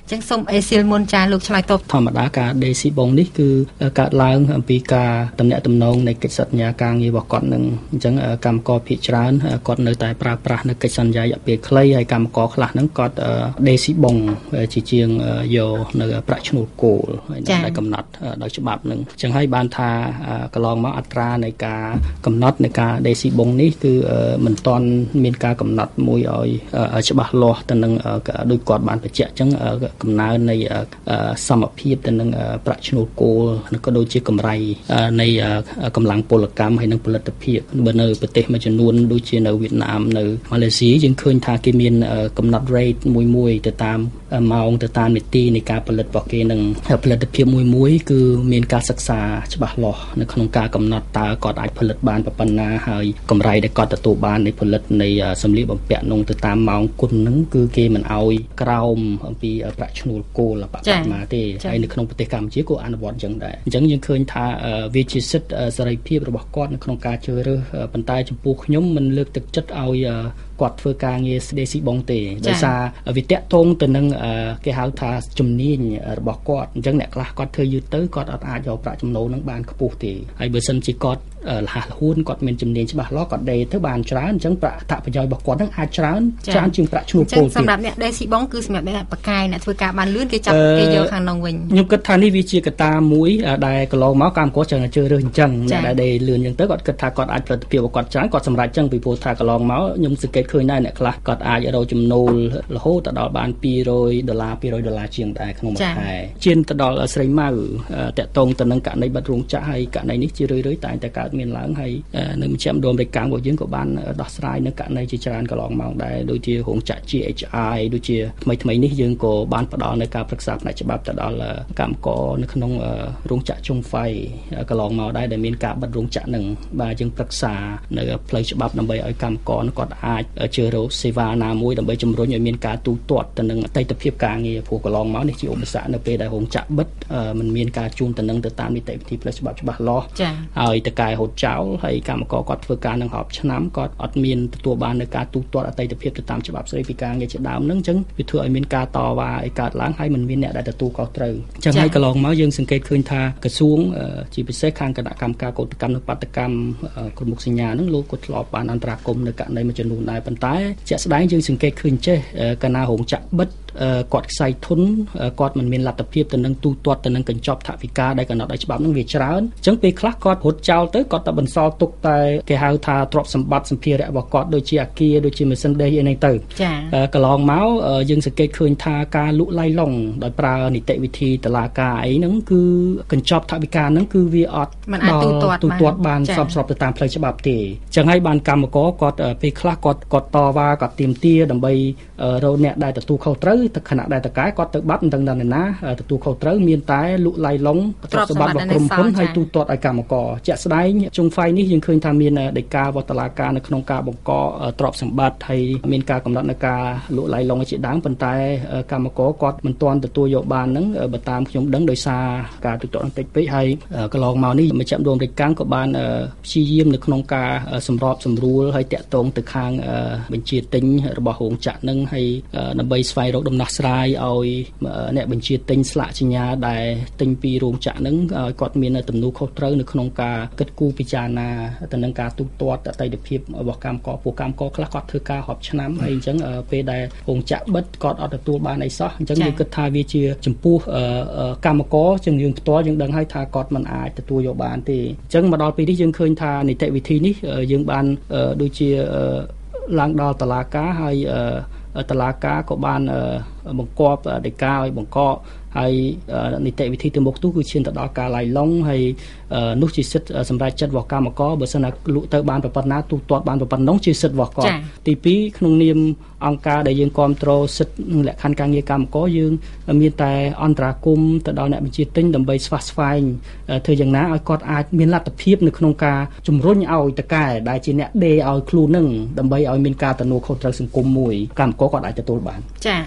ចឹងសូមអេស៊ីលមុនចាលោកឆ្លើយតបធម្មតាការដេស៊ីបងនេះគឺកើតឡើងអំពីការតំណាក់តំណងនៃកិច្ចសន្យាការងាររបស់គាត់នឹងអញ្ចឹងកម្មករភាគច្រើនគាត់នៅតែប្រើប្រាស់នៅកិច្ចសន្យារយៈពេលខ្លីហើយកម្មករខ្លះហ្នឹងគាត់ដេស៊ីបងជាជាងយកនៅប្រាក់ឈ្នួលគោលហើយដែលកំណត់ដោយច្បាប់នឹងអញ្ចឹងហើយបានថាកន្លងមកអត្រានៃការកំណត់នៃការដេស៊ីបងនេះគឺមិនទាន់មានការកំណត់មួយឲ្យច្បាស់លាស់ទៅនឹងដោយគាត់បានបញ្ជាក់អញ្ចឹងកំណើននៃសមភាពទៅនឹងប្រាក់ឈ្នួលគោលនិងក៏ដូចជាកម្រៃនៃកម្លាំងពលកម្មហើយនិងផលិតភាពបើនៅប្រទេសមួយចំនួនដូចជានៅវៀតណាមនៅម៉ាឡេស៊ីយើងឃើញថាគេមានកំណត់ rate មួយមួយទៅតាមម៉ោងទៅតាមនីតិនៃការផលិតរបស់គេនឹងផលិតភាពមួយមួយគឺមានការសិក្សាច្បាស់លាស់នៅក្នុងការកំណត់តើគាត់អាចផលិតបានប៉ុណ្ណាហើយកម្រៃដែលគាត់ទទួលបាននៃផលិតនៃសម្លៀកបំពាក់នោះទៅតាមម៉ោងគុណហ្នឹងគឺគេមិនអោយក្រោមអំពីប្រាក់ឈ្នួលគោលបច្ចុប្បន្នទេហើយនៅក្នុងប្រទេសកម្ពុជាក៏អនុវត្តចឹងដែរអញ្ចឹងយើងឃើញថាវាជាសិទ្ធិសេរីភាពរបស់គាត់នៅក្នុងការជ្រើសរើសប៉ុន្តែចំពោះខ្ញុំមិនលើកទឹកចិត្តឲ្យគាត់ធ្វើការងារស្ដីស៊ីបងទេដោយសារវាតាក់ទងទៅនឹងគេហៅថាជំនាញរបស់គាត់អញ្ចឹងអ្នកខ្លះគាត់ធ្វើយឺតទៅគាត់អត់អាចយកប្រាក់ចំណូលនឹងបានខ្ពស់ទេហើយបើសិនជាគាត់លះលហួនគាត់មានជំនាញច្បាស់លាស់គាត់ដេទៅបានច្រើនអញ្ចឹងប្រាក់អត្ថប្រយោជន៍របស់គាត់នឹងអាចច្រើនច្រើនជាងប្រាក់ឈ្នួលគោលទៀតសម្រាប់អ្នកដេស៊ីបងគឺសម្រាប់អ្នកបកកាយអ្នកធ្វើការបានលឿនគេចាប់គេយកខាងនោះវិញខ្ញុំគិតថានេះវាជាកត្តាមួយដែលកន្លងមកកម្មករច្រើនជឿរើសអញ្ចឹងអ្នកដែលដេលឿនអញ្ចឹងទៅគាត់គិតថាគាត់អាចផលិតភាពរបស់គាត់ច្រើនគាត់សម្រេចអញ្ចឹងពីព្រោះថាកន្លងមកខ្ញុំសង្កេតឃើញដែរអ្នកខ្លះគាត់អាចរកចំណូលរហូតទៅដល់បានពីររយដុល្លារពីររយដុល្លារជាងដែរក្នុងមួយខែជឿនទៅដល់ស្រីម៉ៅតាក់ទងទៅនឹងករណីបាត់រោងចក្រហើយករណីនេះជារឿយៗតែតែកើតមានឡើងហើយនៅមជ្ឈមណ្ឌលរាជការរបស់យើងក៏បានដោះស្រាយនៅករណីជាច្រើនកន្លងមកដែរដូចជារោងចក្រ G H I ដូចជាថ្មីថ្មីនេះយើងក៏បានផ្ដល់នៅការប្រឹក្សាផ្នែកច្បាប់ទៅដល់កម្មករនៅក្នុងរោងចក្រជុងហ្វៃកន្លងមកដែរដែលមានការបិទរោងចក្រនឹងបាទយើងប្រឹក្សានៅផ្លូវច្បាប់ដើម្បីឲ្យកម្មករគាត់អាចជឿរកសេវាណាមួយដើម្បីជំរុញឲ្យមានការទូទាត់ទៅនឹងអតីតភាពការងារព្រោះកន្លងមកនេះជាឧបសគ្គនៅពេលដែលរោងចក្របិទมันមានការជូនទៅនឹងទៅតាមនីតិវិធីផ្លូវច្បាប់ច្បាស់លាស់ហើយតកែហូតចោលហើយកម្មករគាត់ធ្វើការនឹងរាប់ឆ្នាំគាត់អត់មានទទួលបាននៅការទូទាត់អតីតភាពទៅតាមច្បាប់ស្តីពីការងារជាដើមហ្នឹងអញ្ចឹងវាធ្វើឲ្យមានការតវ៉ាឲ្យកើតឡើងហើយมันមានអ្នកដែលទទួលខុសត្រូវអញ្ចឹងហើយកន្លងមកយើងសង្កេតឃើញថាក្រសួងជាពិសេសខាងគណៈកម្មការកោតកម្មនិងបាតកម្មក្រុមមុខសញ្ញាហ្នឹងលោកក៏ធ្លាប់បានអន្តរាគមន៍នៅករណីមួយចំនួនដែរប៉ុន្តែជាក់ស្ដែងយើងសង្កេតឃើញចេះកាលណារោងចក្របិទគាត់ខ្សែធនគាត់មិនមានលទ្ធភាពទៅនឹងទូទាត់ទៅនឹងកញ្ចប់ថវិកាដែលកំណត់ដោយច្បាប់នឹងវាច្រើនអញ្ចឹងពេលខ្លះគាត់រត់ចោលទៅគាត់តែបន្សល់ទុកតែគេហៅថាទ្រព្យសម្បត្តិសម្ភារៈរបស់គាត់ដូចជាអគារដូចជាម៉ាស៊ីនដេរអីហ្នឹងទៅចា៎កន្លងមកយើងសង្កេតឃើញថាការលក់ឡៃឡុងដោយប្រើនីតិវិធីតុលាការអីហ្នឹងគឺកញ្ចប់ថវិកាហ្នឹងគឺវាអត់មិនអាចទូទាត់ទូទាត់បានស្របស្របទៅតាមផ្លូវច្បាប់ទេអញ្ចឹងហើយបានកម្មករគាត់ពេលខ្លះគាត់គាត់តវ៉ាគាត់ទាមទារដើម្បីរកអ្នកដែលទទួលខុសត្រូវខណៈដែលតកែគាត់ទៅបាត់មិនដឹងដល់ណាទទួលខុសត្រូវមានតែលក់ឡៃឡុងទ្រព្យសម្បត្តិរបស់ក្រុមហ៊ុនហើយទូទាត់ឲ្យកម្មករជាក់ស្ដែងជុងហ្វៃនេះយើងឃើញថាមានដីកាវត្តតុលាការនៅក្នុងការបង្កទ្រព្យសម្បត្តិហើយមានការកំណត់នៅការលក់ឡៃឡុងជាដើមប៉ុន្តែកម្មករគាត់មិនទាន់ទទួលយកបានហ្នឹងបើតាមខ្ញុំដឹងដោយសារការទូទាត់បន្តិចពេកហើយកន្លងមកនេះមជ្ឈមណ្ឌលរាជការក៏បានព្យាយាមនៅក្នុងការសម្របសម្រួលហើយតាក់ទងទៅខាងបញ្ជាទិញរបស់រោងចក្រហ្នឹងហើយដើម្បីស្វែងរកដំណោះស្រាយឲ្យអ្នកបញ្ជាទិញស្លាកសញ្ញាដែលទិញពីរោងចក្រហ្នឹងឲ្យគាត់មានទំនួលខុសត្រូវនៅក្នុងការគិតគូរពិចារណាទៅនឹងការទូទាត់អតីតភាពរបស់កម្មករពួកកម្មករខ្លះគាត់ធ្វើការរាប់ឆ្នាំហើយអញ្ចឹងពេលដែលរោងចក្របិទគាត់អត់ទទួលបានអីសោះអញ្ចឹងយើងគិតថាវាជាចំពោះកម្មករជាងយើងផ្ទាល់យើងដឹងហើយថាគាត់មិនអាចទទួលយកបានទេអញ្ចឹងមកដល់ពេលនេះយើងឃើញថានីតិវិធីនេះយើងបានដូចជាឡើងដល់តុលាការហើយតុលាការក៏បានបង្គាប់ដីកាឲ្យបង្កកហើយនីតិវិធីទៅមុខទូគឺឈានទៅដល់ការឡៃឡុងហើយនោះជាសិទ្ធិសម្រាប់ចិត្តរបស់កម្មករបើសិនណាលក់ទៅបានប៉ុណ្ណាទូទាត់បានប៉ុណ្ណឹងជាសិទ្ធិរបស់គាត់ទីពីរក្នុងនាមអង្គការដែលយើងគ្រប់គ្រងសិទ្ធិលក្ខខណ្ឌការងារកម្មករយើងមានតែអន្តរាគមន៍ទៅដល់អ្នកបញ្ជាទិញដើម្បីស្វាស្វែងធ្វើយ៉ាងណាឲ្យគាត់អាចមានលទ្ធភាពនៅក្នុងការជំរុញឲ្យតកែដែលជាអ្នកដេរឲ្យខ្លួននឹងដើម្បីឲ្យមានការទទួលខុសត្រូវសង្គមមួយកម្មករគាត់អាចទទួលបានចាអរគុណលោក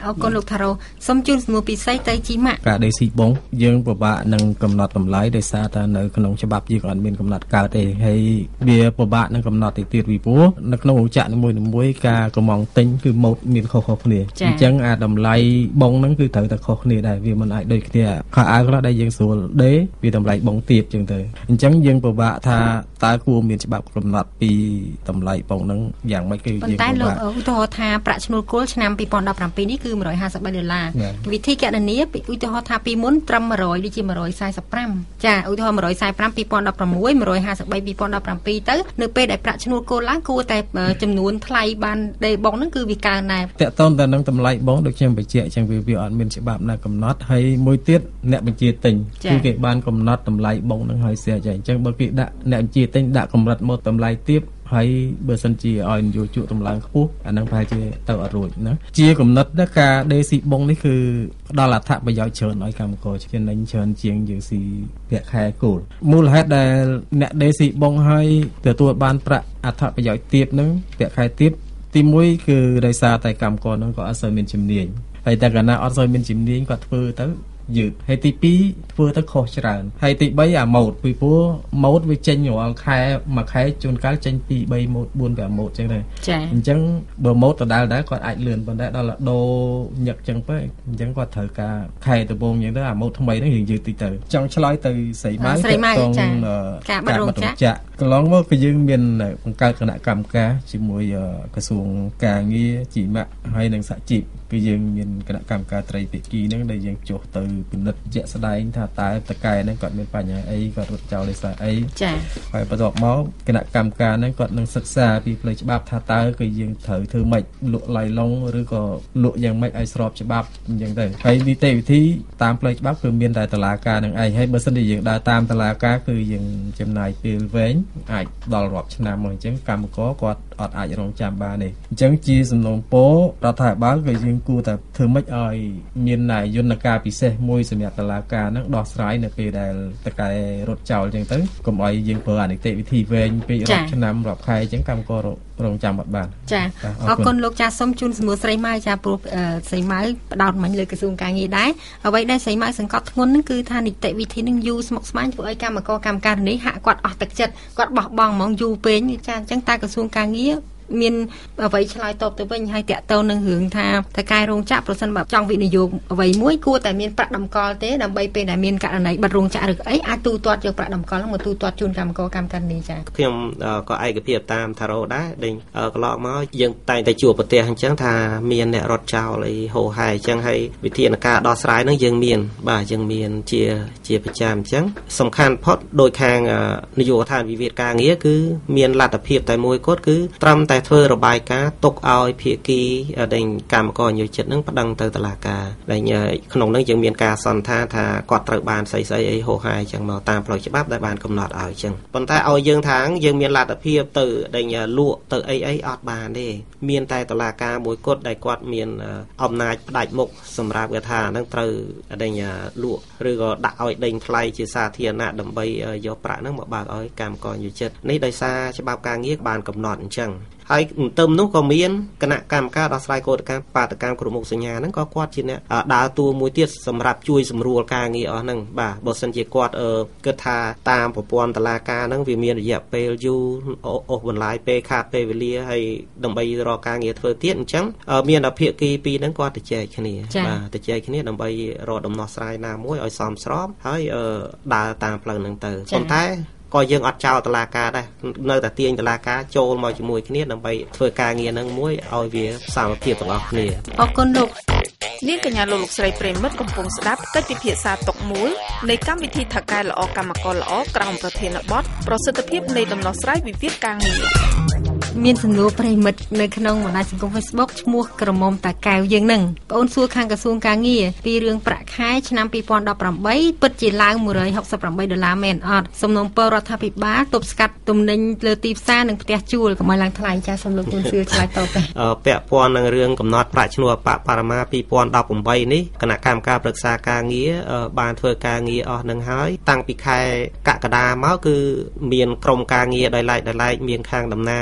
ថារ៉ូសូមជូនសំណួរពិសេសទៅជីម៉ាក់ការដេស៊ីបងយើងពិបាកនឹងកំណត់តម្លៃដោយសារតែនៅក្នុងច្បាប់យើងអត់មានកំណត់កើតទេហើយវាពិបាកនឹងកំណត់ទៅទៀតពីព្រោះនៅក្នុងរោងចក្រនីមួយៗការកំងទិញគឺម៉ូតមានខុសៗគ្នាអញ្ចឹងអាតម្លៃបងហ្នឹងគឺត្រូវតែខុសគ្នាដែរវាមិនអាចដូចគ្នាខោអាវខ្លះដែលយើងស្រួលដេវាតម្លៃបងទៀតអញ្ចឹងទៅអញ្ចឹងយើងពិបាកថាតើគួរមានច្បាប់កំណត់ពីតម្លៃបងហ្នឹងយ៉ាងម៉េចគឺយើងពិបាកតែលោកឧទាហរណ៍ថាប្រាក់ឈ្នួលគោលឆ្នាំពីរពាន់ដប់ប្រាំពីរនេះគឺមួយរយហាសិបបីដុល្លារវិធីគណនាឧទាហរណ៍ថាពីមុនត្រឹមមួយរយដូចជាមួយរយសែសិបប្រាំចាឧទាហរណ៍មួយរយសែប្រាំពីរពាន់ដប់ប្រាំមួយ មួយរយហាសិបបីពីរពាន់ដប់ប្រាំពីរទៅនៅពេលដែលប្រាក់ឈ្នួលគោលឡើងគួរតែចំនួនថ្លៃបានដេបងហ្នឹងគឺវាកើនដែរតកតនតែនឹងតម្លៃបងដូចខ្ញុំបញ្ជាក់អញ្ចឹងវាវាអត់មានច្បាប់ណាកំណត់ហើយមួយទៀតអ្នកបញ្ជាទិញគឺគេបានកំណត់តម្លៃបងហ្នឹងហើយស្ទើរចាអញ្ចឹងបើគេដាក់អ្នកបញ្ជាទិញដាក់កម្រិតមកតម្លៃទាបហើយបើសិនជាឲ្យនយោជកតម្លើងខ្ពស់អានឹងប្រហែលជាទៅអត់រួចណាជាកំណត់ណាការដេស៊ីបងនេះគឺផ្ដល់អត្ថប្រយោជន៍ច្រើនឲ្យកម្មករចំណេញច្រើនជាងយើងស៊ីប្រាក់ខែគោលមូលហេតុដែលអ្នកដេស៊ីបងហើយទទួលបានប្រាក់អត្ថប្រយោជន៍ទាបហ្នឹងប្រាក់ខែទាបទីមួយគឺដោយសារតែកម្មករហ្នឹងក៏អត់សូវមានជំនាញហើយតែកាលណាអត់សូវមានជំនាញគាត់ធ្វើទៅយឺតហើយទីពីរធ្វើទៅខុសច្រើនហើយទីបីអាម៉ូតពីព្រោះម៉ូតវាចេញរាល់ខែមួយខែជួនកាលចេញពីបីម៉ូតបួន ប្រាំម៉ូតអញ្ចឹងដែរអញ្ចឹងបើម៉ូតដដែលដែរគាត់អាចលឿនប៉ុន្តែដល់ដូរញឹកអញ្ចឹងទៅអញ្ចឹងគាត់ត្រូវការខែដំបូងអញ្ចឹងទៅអាម៉ូតថ្មីហ្នឹងរៀងយឺតតិចទៅចង់ឆ្លើយទៅស្រីម៉ៅស្រីម៉ៅចាការបាត់រោងចក្រកន្លងមកគឺយើងមានបង្កើតគណៈកម្មការជាមួយក្រសួងការងារជីម៉ាក់ហើយនិងសហជីពគឺយើងមានគណៈកម្មការត្រីភាគីហ្នឹងដែលយើងចុះទៅពិនិត្យជាក់ស្ដែងថាតើតកែហ្នឹងគាត់មានបញ្ហាអីគាត់រត់ចោលដោយសារអីចា៎ហើយបន្ទាប់មកគណៈកម្មការហ្នឹងគាត់នឹងសិក្សាពីផ្លូវច្បាប់ថាតើគឺយើងត្រូវធ្វើម៉េចលក់ឡៃឡុងឬក៏លក់យ៉ាងម៉េចឲ្យស្របច្បាប់អញ្ចឹងទៅហើយនីតិវិធីតាមផ្លូវច្បាប់គឺមានតែតុលាការនឹងឯងហើយបើសិនជាយើងដើរតាមតុលាការគឺយើងចំណាយពេលវែងអាចដល់រាប់ឆ្នាំមកអញ្ចឹងកម្មករគាត់អត់អាចរងចាំបានទេអញ្ចឹងជាសំណូមពររដ្ឋាភិបាលគឺយើងគួរតែធ្វើម៉េចឲ្យមានយន្តការពិសេសមួយសម្រាប់តុលាការហ្នឹងដោះស្រាយនៅពេលដែលតកែរត់ចោលអញ្ចឹងទៅកុំឲ្យយើងប្រើអនីតិវិធីវែងពេករាប់ឆ្នាំរាប់ខែអញ្ចឹងកម្មកររងចាំអត់បានចាអរគុណលោកចាសូមជូនសំណួរស្រីម៉ៅចាព្រោះស្រីម៉ៅផ្ដោតមិញលើក្រសួងការងារដែរអ្វីដែលស្រីម៉ៅសង្កត់ធ្ងន់ហ្នឹងគឺថានីតិវិធីហ្នឹងយូរស្មុគស្មាញធ្វើឲ្យកម្មករកម្មការនេះហាក់គាត់អស់ទឹកចិត្តគាត់បោះបង់ហ្មងយូរពេកចាអញ្ចឹងតែក្រសួងការងារមានអ្វីឆ្លើយតបទៅវិញហើយតាក់ទងនឹងរឿងថាតកែរោងចក្រប្រសិនបើចង់វិនិយោគអ្វីមួយគួរតែមានប្រាក់តម្កល់ទេដើម្បីពេលដែលមានករណីបិទរោងចក្រឬអីអាចទូទាត់យកប្រាក់តម្កល់ហ្នឹងមកទូទាត់ជូនកម្មករកម្មការនេះចាខ្ញុំក៏ឯកភាពតាមថារ៉ូដែរដេញកន្លងមកយើងតែងតែជួបប្រទេសអញ្ចឹងថាមានអ្នករត់ចោលអីហូរហែអញ្ចឹងហើយវិធានការដោះស្រាយហ្នឹងយើងមានបាទយើងមានជាជាប្រចាំអញ្ចឹងសំខាន់ផុតដោយខាងនយោបាយវិវាទការងារគឺមានលទ្ធភាពតែមួយគត់គឺត្រឹមតែធ្វើរបាយការណ៍ទុកឲ្យភាគីដែលកម្មករយោជិតនឹងប្តឹងទៅតុលាការដែលក្នុងនោះយើងមានការសន្និដ្ឋានថាគាត់ត្រូវបានស្អីស្អីអីហោហាយចឹងមកតាមផ្លូវច្បាប់ដែលបានកំណត់ឲ្យចឹងប៉ុន្តែឲ្យយើងថាយើងមានលទ្ធភាពទៅដែលលក់ទៅអីអីអត់បានទេមានតែតុលាការមួយគត់ដែលគាត់មានអំណាចផ្ដាច់មុខសម្រាប់គេថាហ្នឹងត្រូវដែលលក់ឬក៏ដាក់ឲ្យដេញថ្លៃជាសាធារណៈដើម្បីយកប្រាក់ហ្នឹងមកបើកឲ្យកម្មករយោជិតនេះដោយសារច្បាប់ការងារបានកំណត់អញ្ចឹងហើយទៅនោះក៏មានគណៈកម្មការដោះស្រាយកោតកម្មបាតកម្មគ្រប់មុខសញ្ញាហ្នឹងក៏គាត់ជាអ្នកដើរតួមួយទៀតសម្រាប់ជួយសម្រួលការងារអស់ហ្នឹងបាទបើសិនជាគាត់គិតថាតាមប្រព័ន្ធតុលាការហ្នឹងវាមានរយៈពេលយូរអូសបន្លាយពេលខាតពេលវេលាហើយដើម្បីរកការងារធ្វើទៀតអញ្ចឹងមានតែភាគីពីរហ្នឹងគាត់ទៅចែកគ្នាបាទទៅចែកគ្នាដើម្បីរកដំណោះស្រាយណាមួយឲ្យសមស្របហើយដើរតាមផ្លូវហ្នឹងទៅប៉ុន្តែក៏យើងអត់ចោលតុលាការដែរនៅតែទាញតុលាការចូលមកជាមួយគ្នាដើម្បីធ្វើការងារនឹងមួយឲ្យវាសាមគ្គីទាំងអស់គ្នាអរគុណលោកនាងកញ្ញាលោកស្រីប្រិមិត្តកំពុងស្ដាប់កិច្ចពិភាក្សាតុកមូលនៃកម្មវិធីថកែល្អកម្មករល្អក្រោមប្រធានបទប្រសិទ្ធភាពនៃដំណោះស្រាយវិវាទការងារមានសំណួរប្រិមិត្តនៅក្នុងបណ្ដាញសង្គម Facebook ឈ្មោះក្រមុំតាកែវយើងនឹងបងអូនសួរខាងក្រសួងការងារពីរឿងប្រាក់ខែឆ្នាំពីរពាន់ដប់ប្រាំបីពិតជាឡើងមួយរយហុកសិបប្រាំបីដុល្លារមែនអត់សំណូមពររដ្ឋាភិបាលទប់ស្កាត់ទំនិញលើទីផ្សារនិងផ្ទះជួលកុំឲ្យឡើងថ្លៃចាសសូមលោកទូនសឿឆ្លើយតបទៅពាក់ព័ន្ធនឹងរឿងកំណត់ប្រាក់ឈ្នួលបបរមាពីរពាន់ដប់ប្រាំបីនេះគណៈកម្មការប្រឹក្សាការងារបានធ្វើការងារអស់នឹងហើយតាំងពីខែកក្កដាមកគឺមានក្រុមការងារដោយឡែកដោយឡែកមានខាងតំណាងដ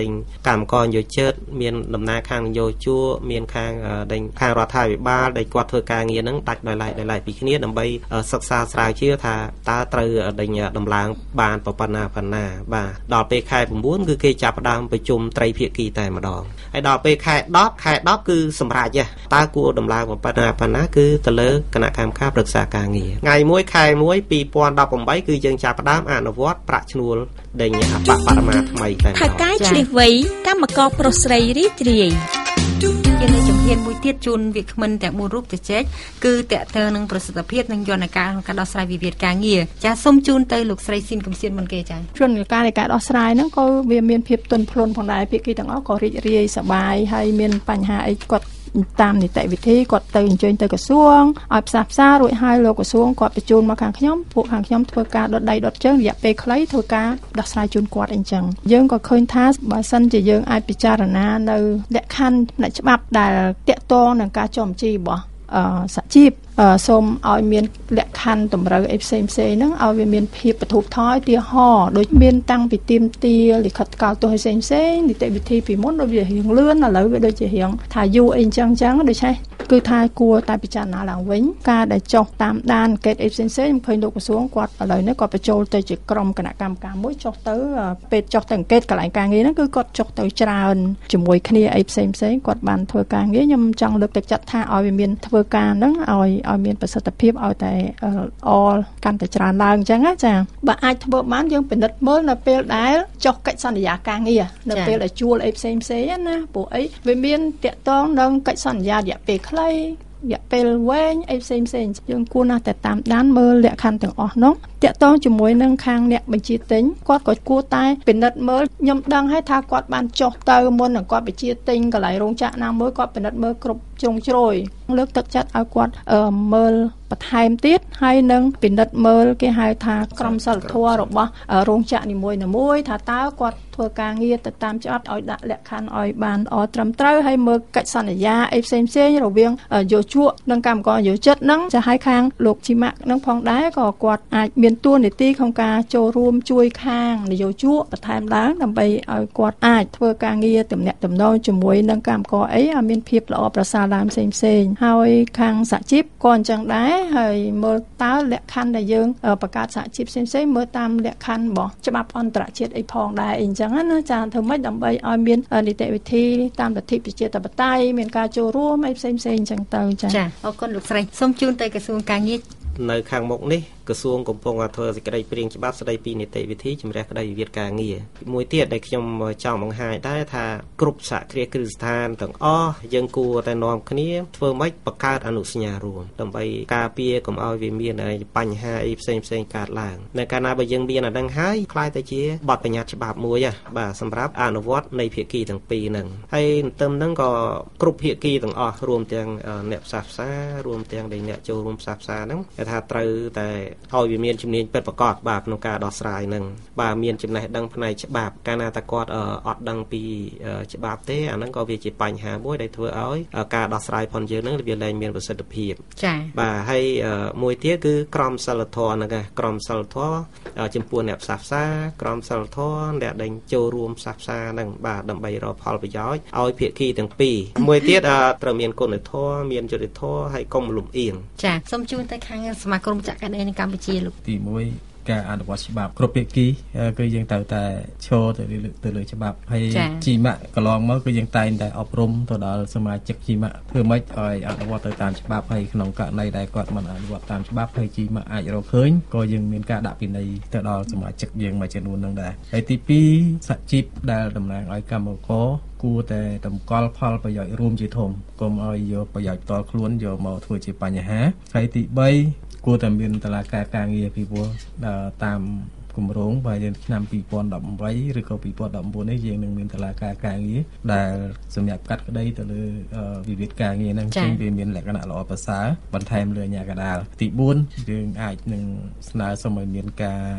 ដេញកម្មករយោជិតមានដំណើរខាងយោជួមានខាងដេញខាងរដ្ឋាភិបាលដែលគាត់ធ្វើការងារហ្នឹងដាច់ដោយឡែកដោយឡែកពីគ្នាដើម្បីសិក្សាស្រាវជ្រាវថាតើត្រូវដេញដំឡើងបានប៉ុណ្ណាប៉ុណ្ណាបាទដល់ពេលខែ9គឺគេចាប់ផ្ដើមប្រជុំត្រីភាគីតែម្ដងហើយដល់ពេលខែ10ខែ10គឺសម្រាប់តើគួរដំឡើងប៉ុណ្ណាប៉ុណ្ណាគឺទៅលើគណៈកម្មការប្រឹក្សាការងារថ្ងៃមួយខែមួយពីរពាន់ដប់ប្រាំបីគឺយើងចាប់ផ្ដើមអនុវត្តប្រាក់ឈ្នួលដេញអបបរមាថ្មីតែម្ដងថៅកែឆ្លៀសវៃកម្មករប្រុសស្រីរីករាយជានៅជំហានមួយទៀតជូនវាគ្មិនទាំងបួនរូបជជែកគឺតកតើនឹងប្រសិទ្ធភាពនិងយន្តការក្នុងការដោះស្រាយវិវាទការងារចាសូមជូនទៅលោកស្រីស៊ីនកំសៀនមុនគេចាយន្តការនៃការដោះស្រាយហ្នឹងក៏វាមានភាពទន់ភ្លន់ផងដែរភាគីទាំងអស់ក៏រីករាយសប្បាយហើយមានបញ្ហាអីគាត់តាមនីតិវិធីគាត់ទៅអញ្ជើញទៅក្រសួងឲ្យផ្សះផ្សារួចហើយលោកក្រសួងគាត់បញ្ជូនមកខាងខ្ញុំពួកខាងខ្ញុំធ្វើការដុតដៃដុតជើងរយៈពេលខ្លីធ្វើការដោះស្រាយជូនគាត់អញ្ចឹងយើងក៏ឃើញថាបើសិនជាយើងអាចពិចារណានៅលក្ខខណ្ឌផ្នែកច្បាប់ដែលតាក់ទងនឹងការចុះបញ្ជីរបស់សហជីពសូមឲ្យមានលក្ខខណ្ឌតម្រូវអីផ្សេងផ្សេងហ្នឹងឲ្យវាមានភាពបទុបថយទាហរណ៍ដូចមានតាំងពីទីមទាលិខិតកោតទោសផ្សេងផ្សេងនីតិវិធីពីមុនដូចវារៀងលឿនឥឡូវវាដូចជារៀងថាយូរអីអញ្ចឹងអញ្ចឹងដូច្នេះគឺថាគួរតែពិចារណាឡើងវិញការដែលចុះតាមដានកេតអីផ្សេងផ្សេងខ្ញុំឃើញលោកក្រសួងគាត់ឥឡូវនេះគាត់បញ្ចូលទៅជាក្រុមគណៈកម្មការមួយចុះទៅពេលចុះទៅអង្កេតកន្លែងការងារហ្នឹងគឺគាត់ចុះទៅច្រើនជាមួយគ្នាអីផ្សេងផ្សេងគាត់បានធ្វើការងារខ្ញុំចង់លើកទឹកចិត្តថាឲ្យវាមានធ្វើការហ្នឹងឲ្យឲ្យមានប្រសិទ្ធភាពឲ្យតែអលកាន់តែច្រើនឡើងអញ្ចឹងណាចាបើអាចធ្វើបានយើងពិនិត្យមើលនៅពេលដែលចុះកិច្ចសន្យាការងារនៅពេលដែលជួលអីផ្សេងផ្សេងណាព្រោះអីវាមានតាក់ទងនឹងកិច្ចសន្យារយៈពេលខ្លីរយៈពេលវែងអីផ្សេងផ្សេងយើងគួរណាស់តែតាមដានមើលលក្ខខណ្ឌទាំងអស់នោះតាក់ទងជាមួយនឹងខាងអ្នកបញ្ជាទិញគាត់ក៏គួរតែពិនិត្យមើលខ្ញុំដឹងហើយថាគាត់បានចុះទៅមុននឹងគាត់បញ្ជាទិញកន្លែងរោងចក្រណាមួយគាត់ពិនិត្យមើលគ្រប់ជ្រុងជ្រោយលើកទឹកចិត្តឲ្យគាត់មើលបន្ថែមទៀតហើយនឹងពិនិត្យមើលគេហៅថាក្រមសីលធម៌របស់រោងចក្រនីមួយៗថាតើគាត់ធ្វើការងារទៅតាមច្បាប់ឲ្យដាក់លក្ខខណ្ឌឲ្យបានល្អត្រឹមត្រូវហើយមើលកិច្ចសន្យាអីផ្សេងផ្សេងរវាងយោជកនិងកម្មករយោជិតហ្នឹងចាឲ្យខាងលោកជីម៉ាក់នឹងផងដែរក៏គាត់អាចមានតួនាទីក្នុងការចូលរួមជួយខាងនយោជកបន្ថែមឡើងដើម្បីឲ្យគាត់អាចធ្វើការងារទំនាក់ទំនងជាមួយនឹងកម្មករអីឲ្យមានភាពល្អប្រសើរឡើងផ្សេងផ្សេងហើយខាងសហជីពក៏អញ្ចឹងដែរហើយមើលតើលក្ខខណ្ឌដែលយើងបង្កើតសហជីពផ្សេងផ្សេងមើលតាមលក្ខខណ្ឌរបស់ច្បាប់អន្តរជាតិអីផងដែរអីអញ្ចឹងណាចាធ្វើម៉េចដើម្បីឲ្យមាននីតិវិធីតាមលទ្ធិប្រជាធិបតេយ្យមានការចូលរួមអីផ្សេងផ្សេងអញ្ចឹងទៅចាចាអរគុណលោកស្រីសូមជូនទៅក្រសួងការងារនៅខាងមុខនេះក្រសួងកំពុងធ្វើសេចក្តីព្រាងច្បាប់ស្តីពីនីតិវិធីជំរះក្តីវិវាទការងារមួយទៀតដែលខ្ញុំចង់បង្ហាញដែរថាគ្រប់សហគ្រាសគ្រឹះស្ថានទាំងអស់យើងគួរតែនាំគ្នាធ្វើម៉េចបង្កើតអនុសញ្ញារួមដើម្បីការពារកុំឲ្យវាមានបញ្ហាអីផ្សេងផ្សេងកើតឡើងនៅកាលណាបើយើងមានអានឹងហើយខ្លាយទៅជាបទបញ្ញត្តិច្បាប់មួយបាទសម្រាប់អនុវត្តនៃភាគីទាំងពីរហ្នឹងហើយទន្ទឹមហ្នឹងក៏គ្រប់ភាគីទាំងអស់រួមទាំងអ្នកផ្សះផ្សារួមទាំងអ្នកចូលរួមផ្សះផ្សាហ្នឹងគេថាត្រូវតែឲ្យវាមានជំនាញពិតប្រាកដបាទក្នុងការដោះស្រាយនឹងបាទមានចំណេះដឹងផ្នែកច្បាប់កាលណាតែគាត់អត់ដឹងពីច្បាប់ទេអាហ្នឹងក៏វាជាបញ្ហាមួយដែលធ្វើឲ្យការដោះស្រាយផងយើងនឹងវាលែងមានប្រសិទ្ធភាពចា៎បាទហើយមួយទៀតគឺក្រមសីលធម៌ហ្នឹងក្រមសីលធម៌ចំពោះអ្នកផ្សះផ្សាក្រមសីលធម៌អ្នកដែលចូលរួមផ្សះផ្សាហ្នឹងបាទដើម្បីរកផលប្រយោជន៍ឲ្យភាគីទាំងពីរមួយទៀតត្រូវមានគុណធម៌មានយុត្តិធម៌ហើយកុំលំអៀងចា៎សូមជូនទៅខាងសមាគមចក្រកាដេនៅកម្ពុជាលោកទីមួយការអនុវត្តច្បាប់គ្រប់ភាគីគឺយើងត្រូវតែឈរទៅលើទៅលើច្បាប់ហើយជីម៉ាក់កន្លងមកគឺយើងតែងតែអប់រំទៅដល់សមាជិកជីម៉ាក់ធ្វើម៉េចឲ្យអនុវត្តទៅតាមច្បាប់ហើយក្នុងករណីដែលគាត់មិនអនុវត្តតាមច្បាប់ហើយជីម៉ាក់អាចរកឃើញក៏យើងមានការដាក់ពិន័យទៅដល់សមាជិកយើងមួយចំនួនហ្នឹងដែរហើយទីពីរសហជីពដែលតំណាងឲ្យកម្មករគួរតែតម្កល់ផលប្រយោជន៍រួមជាធំកុំឲ្យយកប្រយោជន៍ផ្ទាល់ខ្លួនយកមកធ្វើជាបញ្ហាហើយទីបីគួរតែមានតឡាការការងារពីព្រោះតាមគម្រោងបើយើងឆ្នាំពីរពាន់ដប់ប្រាំបីឬក៏ពីរពាន់ដប់ប្រាំបួននេះយើងនឹងមានតឡាការការងារដែលសម្រាប់កាត់ក្តីទៅលើវិវាទការងារហ្នឹងជាងវាមានលក្ខណៈល្អប្រសើរបន្ថែមលើអាជ្ញាកណ្ដាលទីបួនយើងអាចនឹងស្នើសុំឲ្យមានការ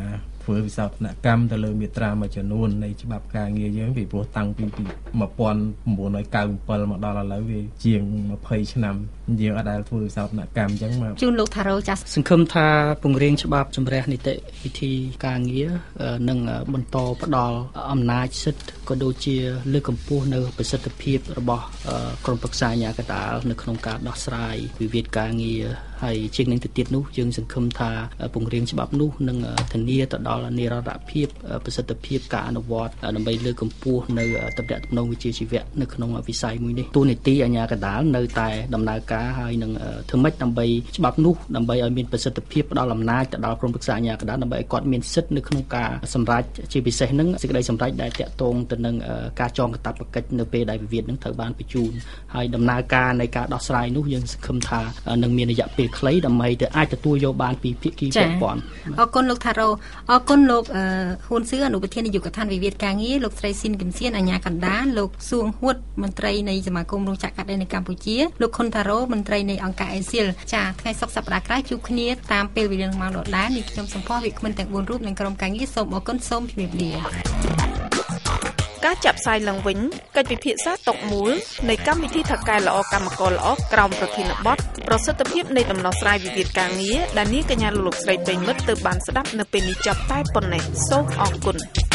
ធ្វើវិសោធនកម្មទៅលើមាត្រាមួយចំនួននៃច្បាប់ការងារយើងពីព្រោះតាំងពីពីnineteen ninety-sevenមកដល់ឥឡូវវាជាងtwentyឆ្នាំយើងអត់ដែលធ្វើវិសោធនកម្មអញ្ចឹងមកជូនលោកថារ៉ូចាស់សង្ឃឹមថាពង្រៀងច្បាប់ជំរះនីតិវិធីការងារនឹងបន្តផ្ដល់អំណាចសិទ្ធិក៏ដូចជាលើកកម្ពស់នៅប្រសិទ្ធភាពរបស់ក្រុមប្រឹក្សាអាជ្ញាកណ្ដាលនៅក្នុងការដោះស្រាយវិវាទការងារហើយជាងនេះទៅទៀតនោះយើងសង្ឃឹមថាពង្រៀងច្បាប់នោះនឹងធានាទៅដល់និរន្តរភាពប្រសិទ្ធភាពការអនុវត្តដើម្បីលើកកម្ពស់នៅទំនាក់ទំនងវិជ្ជាជីវៈនៅក្នុងវិស័យមួយនេះទូនីតិអាជ្ញាកណ្ដាលនៅតែដំណើរការហើយនឹងធ្វើម៉េចដើម្បីច្បាប់នោះដើម្បីឲ្យមានប្រសិទ្ធភាពផ្ដល់អំណាចទៅដល់ក្រុមប្រឹក្សាអាជ្ញាកណ្ដាលដើម្បីឲ្យគាត់មានសិទ្ធិនៅក្នុងការសម្រេចជាពិសេសនឹងសេចក្តីសម្រេចដែលតាក់ទងទៅនឹងការចងកាតព្វកិច្ចនៅពេលដែលវិវាទនឹងត្រូវបានបញ្ជូនហើយដំណើរការនៃការដោះស្រាយនោះយើងសង្ឃឹមថានឹងមានរយៈពេលខ្លីដើម្បីទៅអាចទទួលយកបានពីភាគីពាក់ព័ន្ធអរគុណលោកថារ៉ូអរគុណលោកហ៊ុនសឿអនុប្រធាននាយកដ្ឋានវិវាទការងារលោកស្រីស៊ីនគឹមសៀនអាជ្ញាកណ្ដាលលោកសួងហួតមន្ត្រីនៃសមាគមរោងចក្រកាត់ដេរនៅកម្ពុជាលោកខុនថារ៉ូមន្ត្រីនៃអង្គការអេស៊ីលចាថ្ងៃសុក្រសប្តាហ៍ក្រោយជួបគ្នាតាមពេលវេលាម៉ោងដដែលនេះខ្ញុំសំផស្សវិក្កាមិនទាំងfourរូបនិងក្រុមការងារសូមអរគុណសូមជម្រាបលាការចាក់ផ្សាយឡើងវិញកិច្ចពិភាក្សាតុមូលនៃកម្មវិធីថកែល្អកម្មករល្អក្រោមប្រធានបទប្រសិទ្ធភាពនៃដំណោះស្រាយវិវាទការងារដែលនាងកញ្ញាលោកស្រីពេញមិត្តទើបបានស្ដាប់នៅពេលនេះចប់តែប៉ុណ្ណេះសូមអរគុណ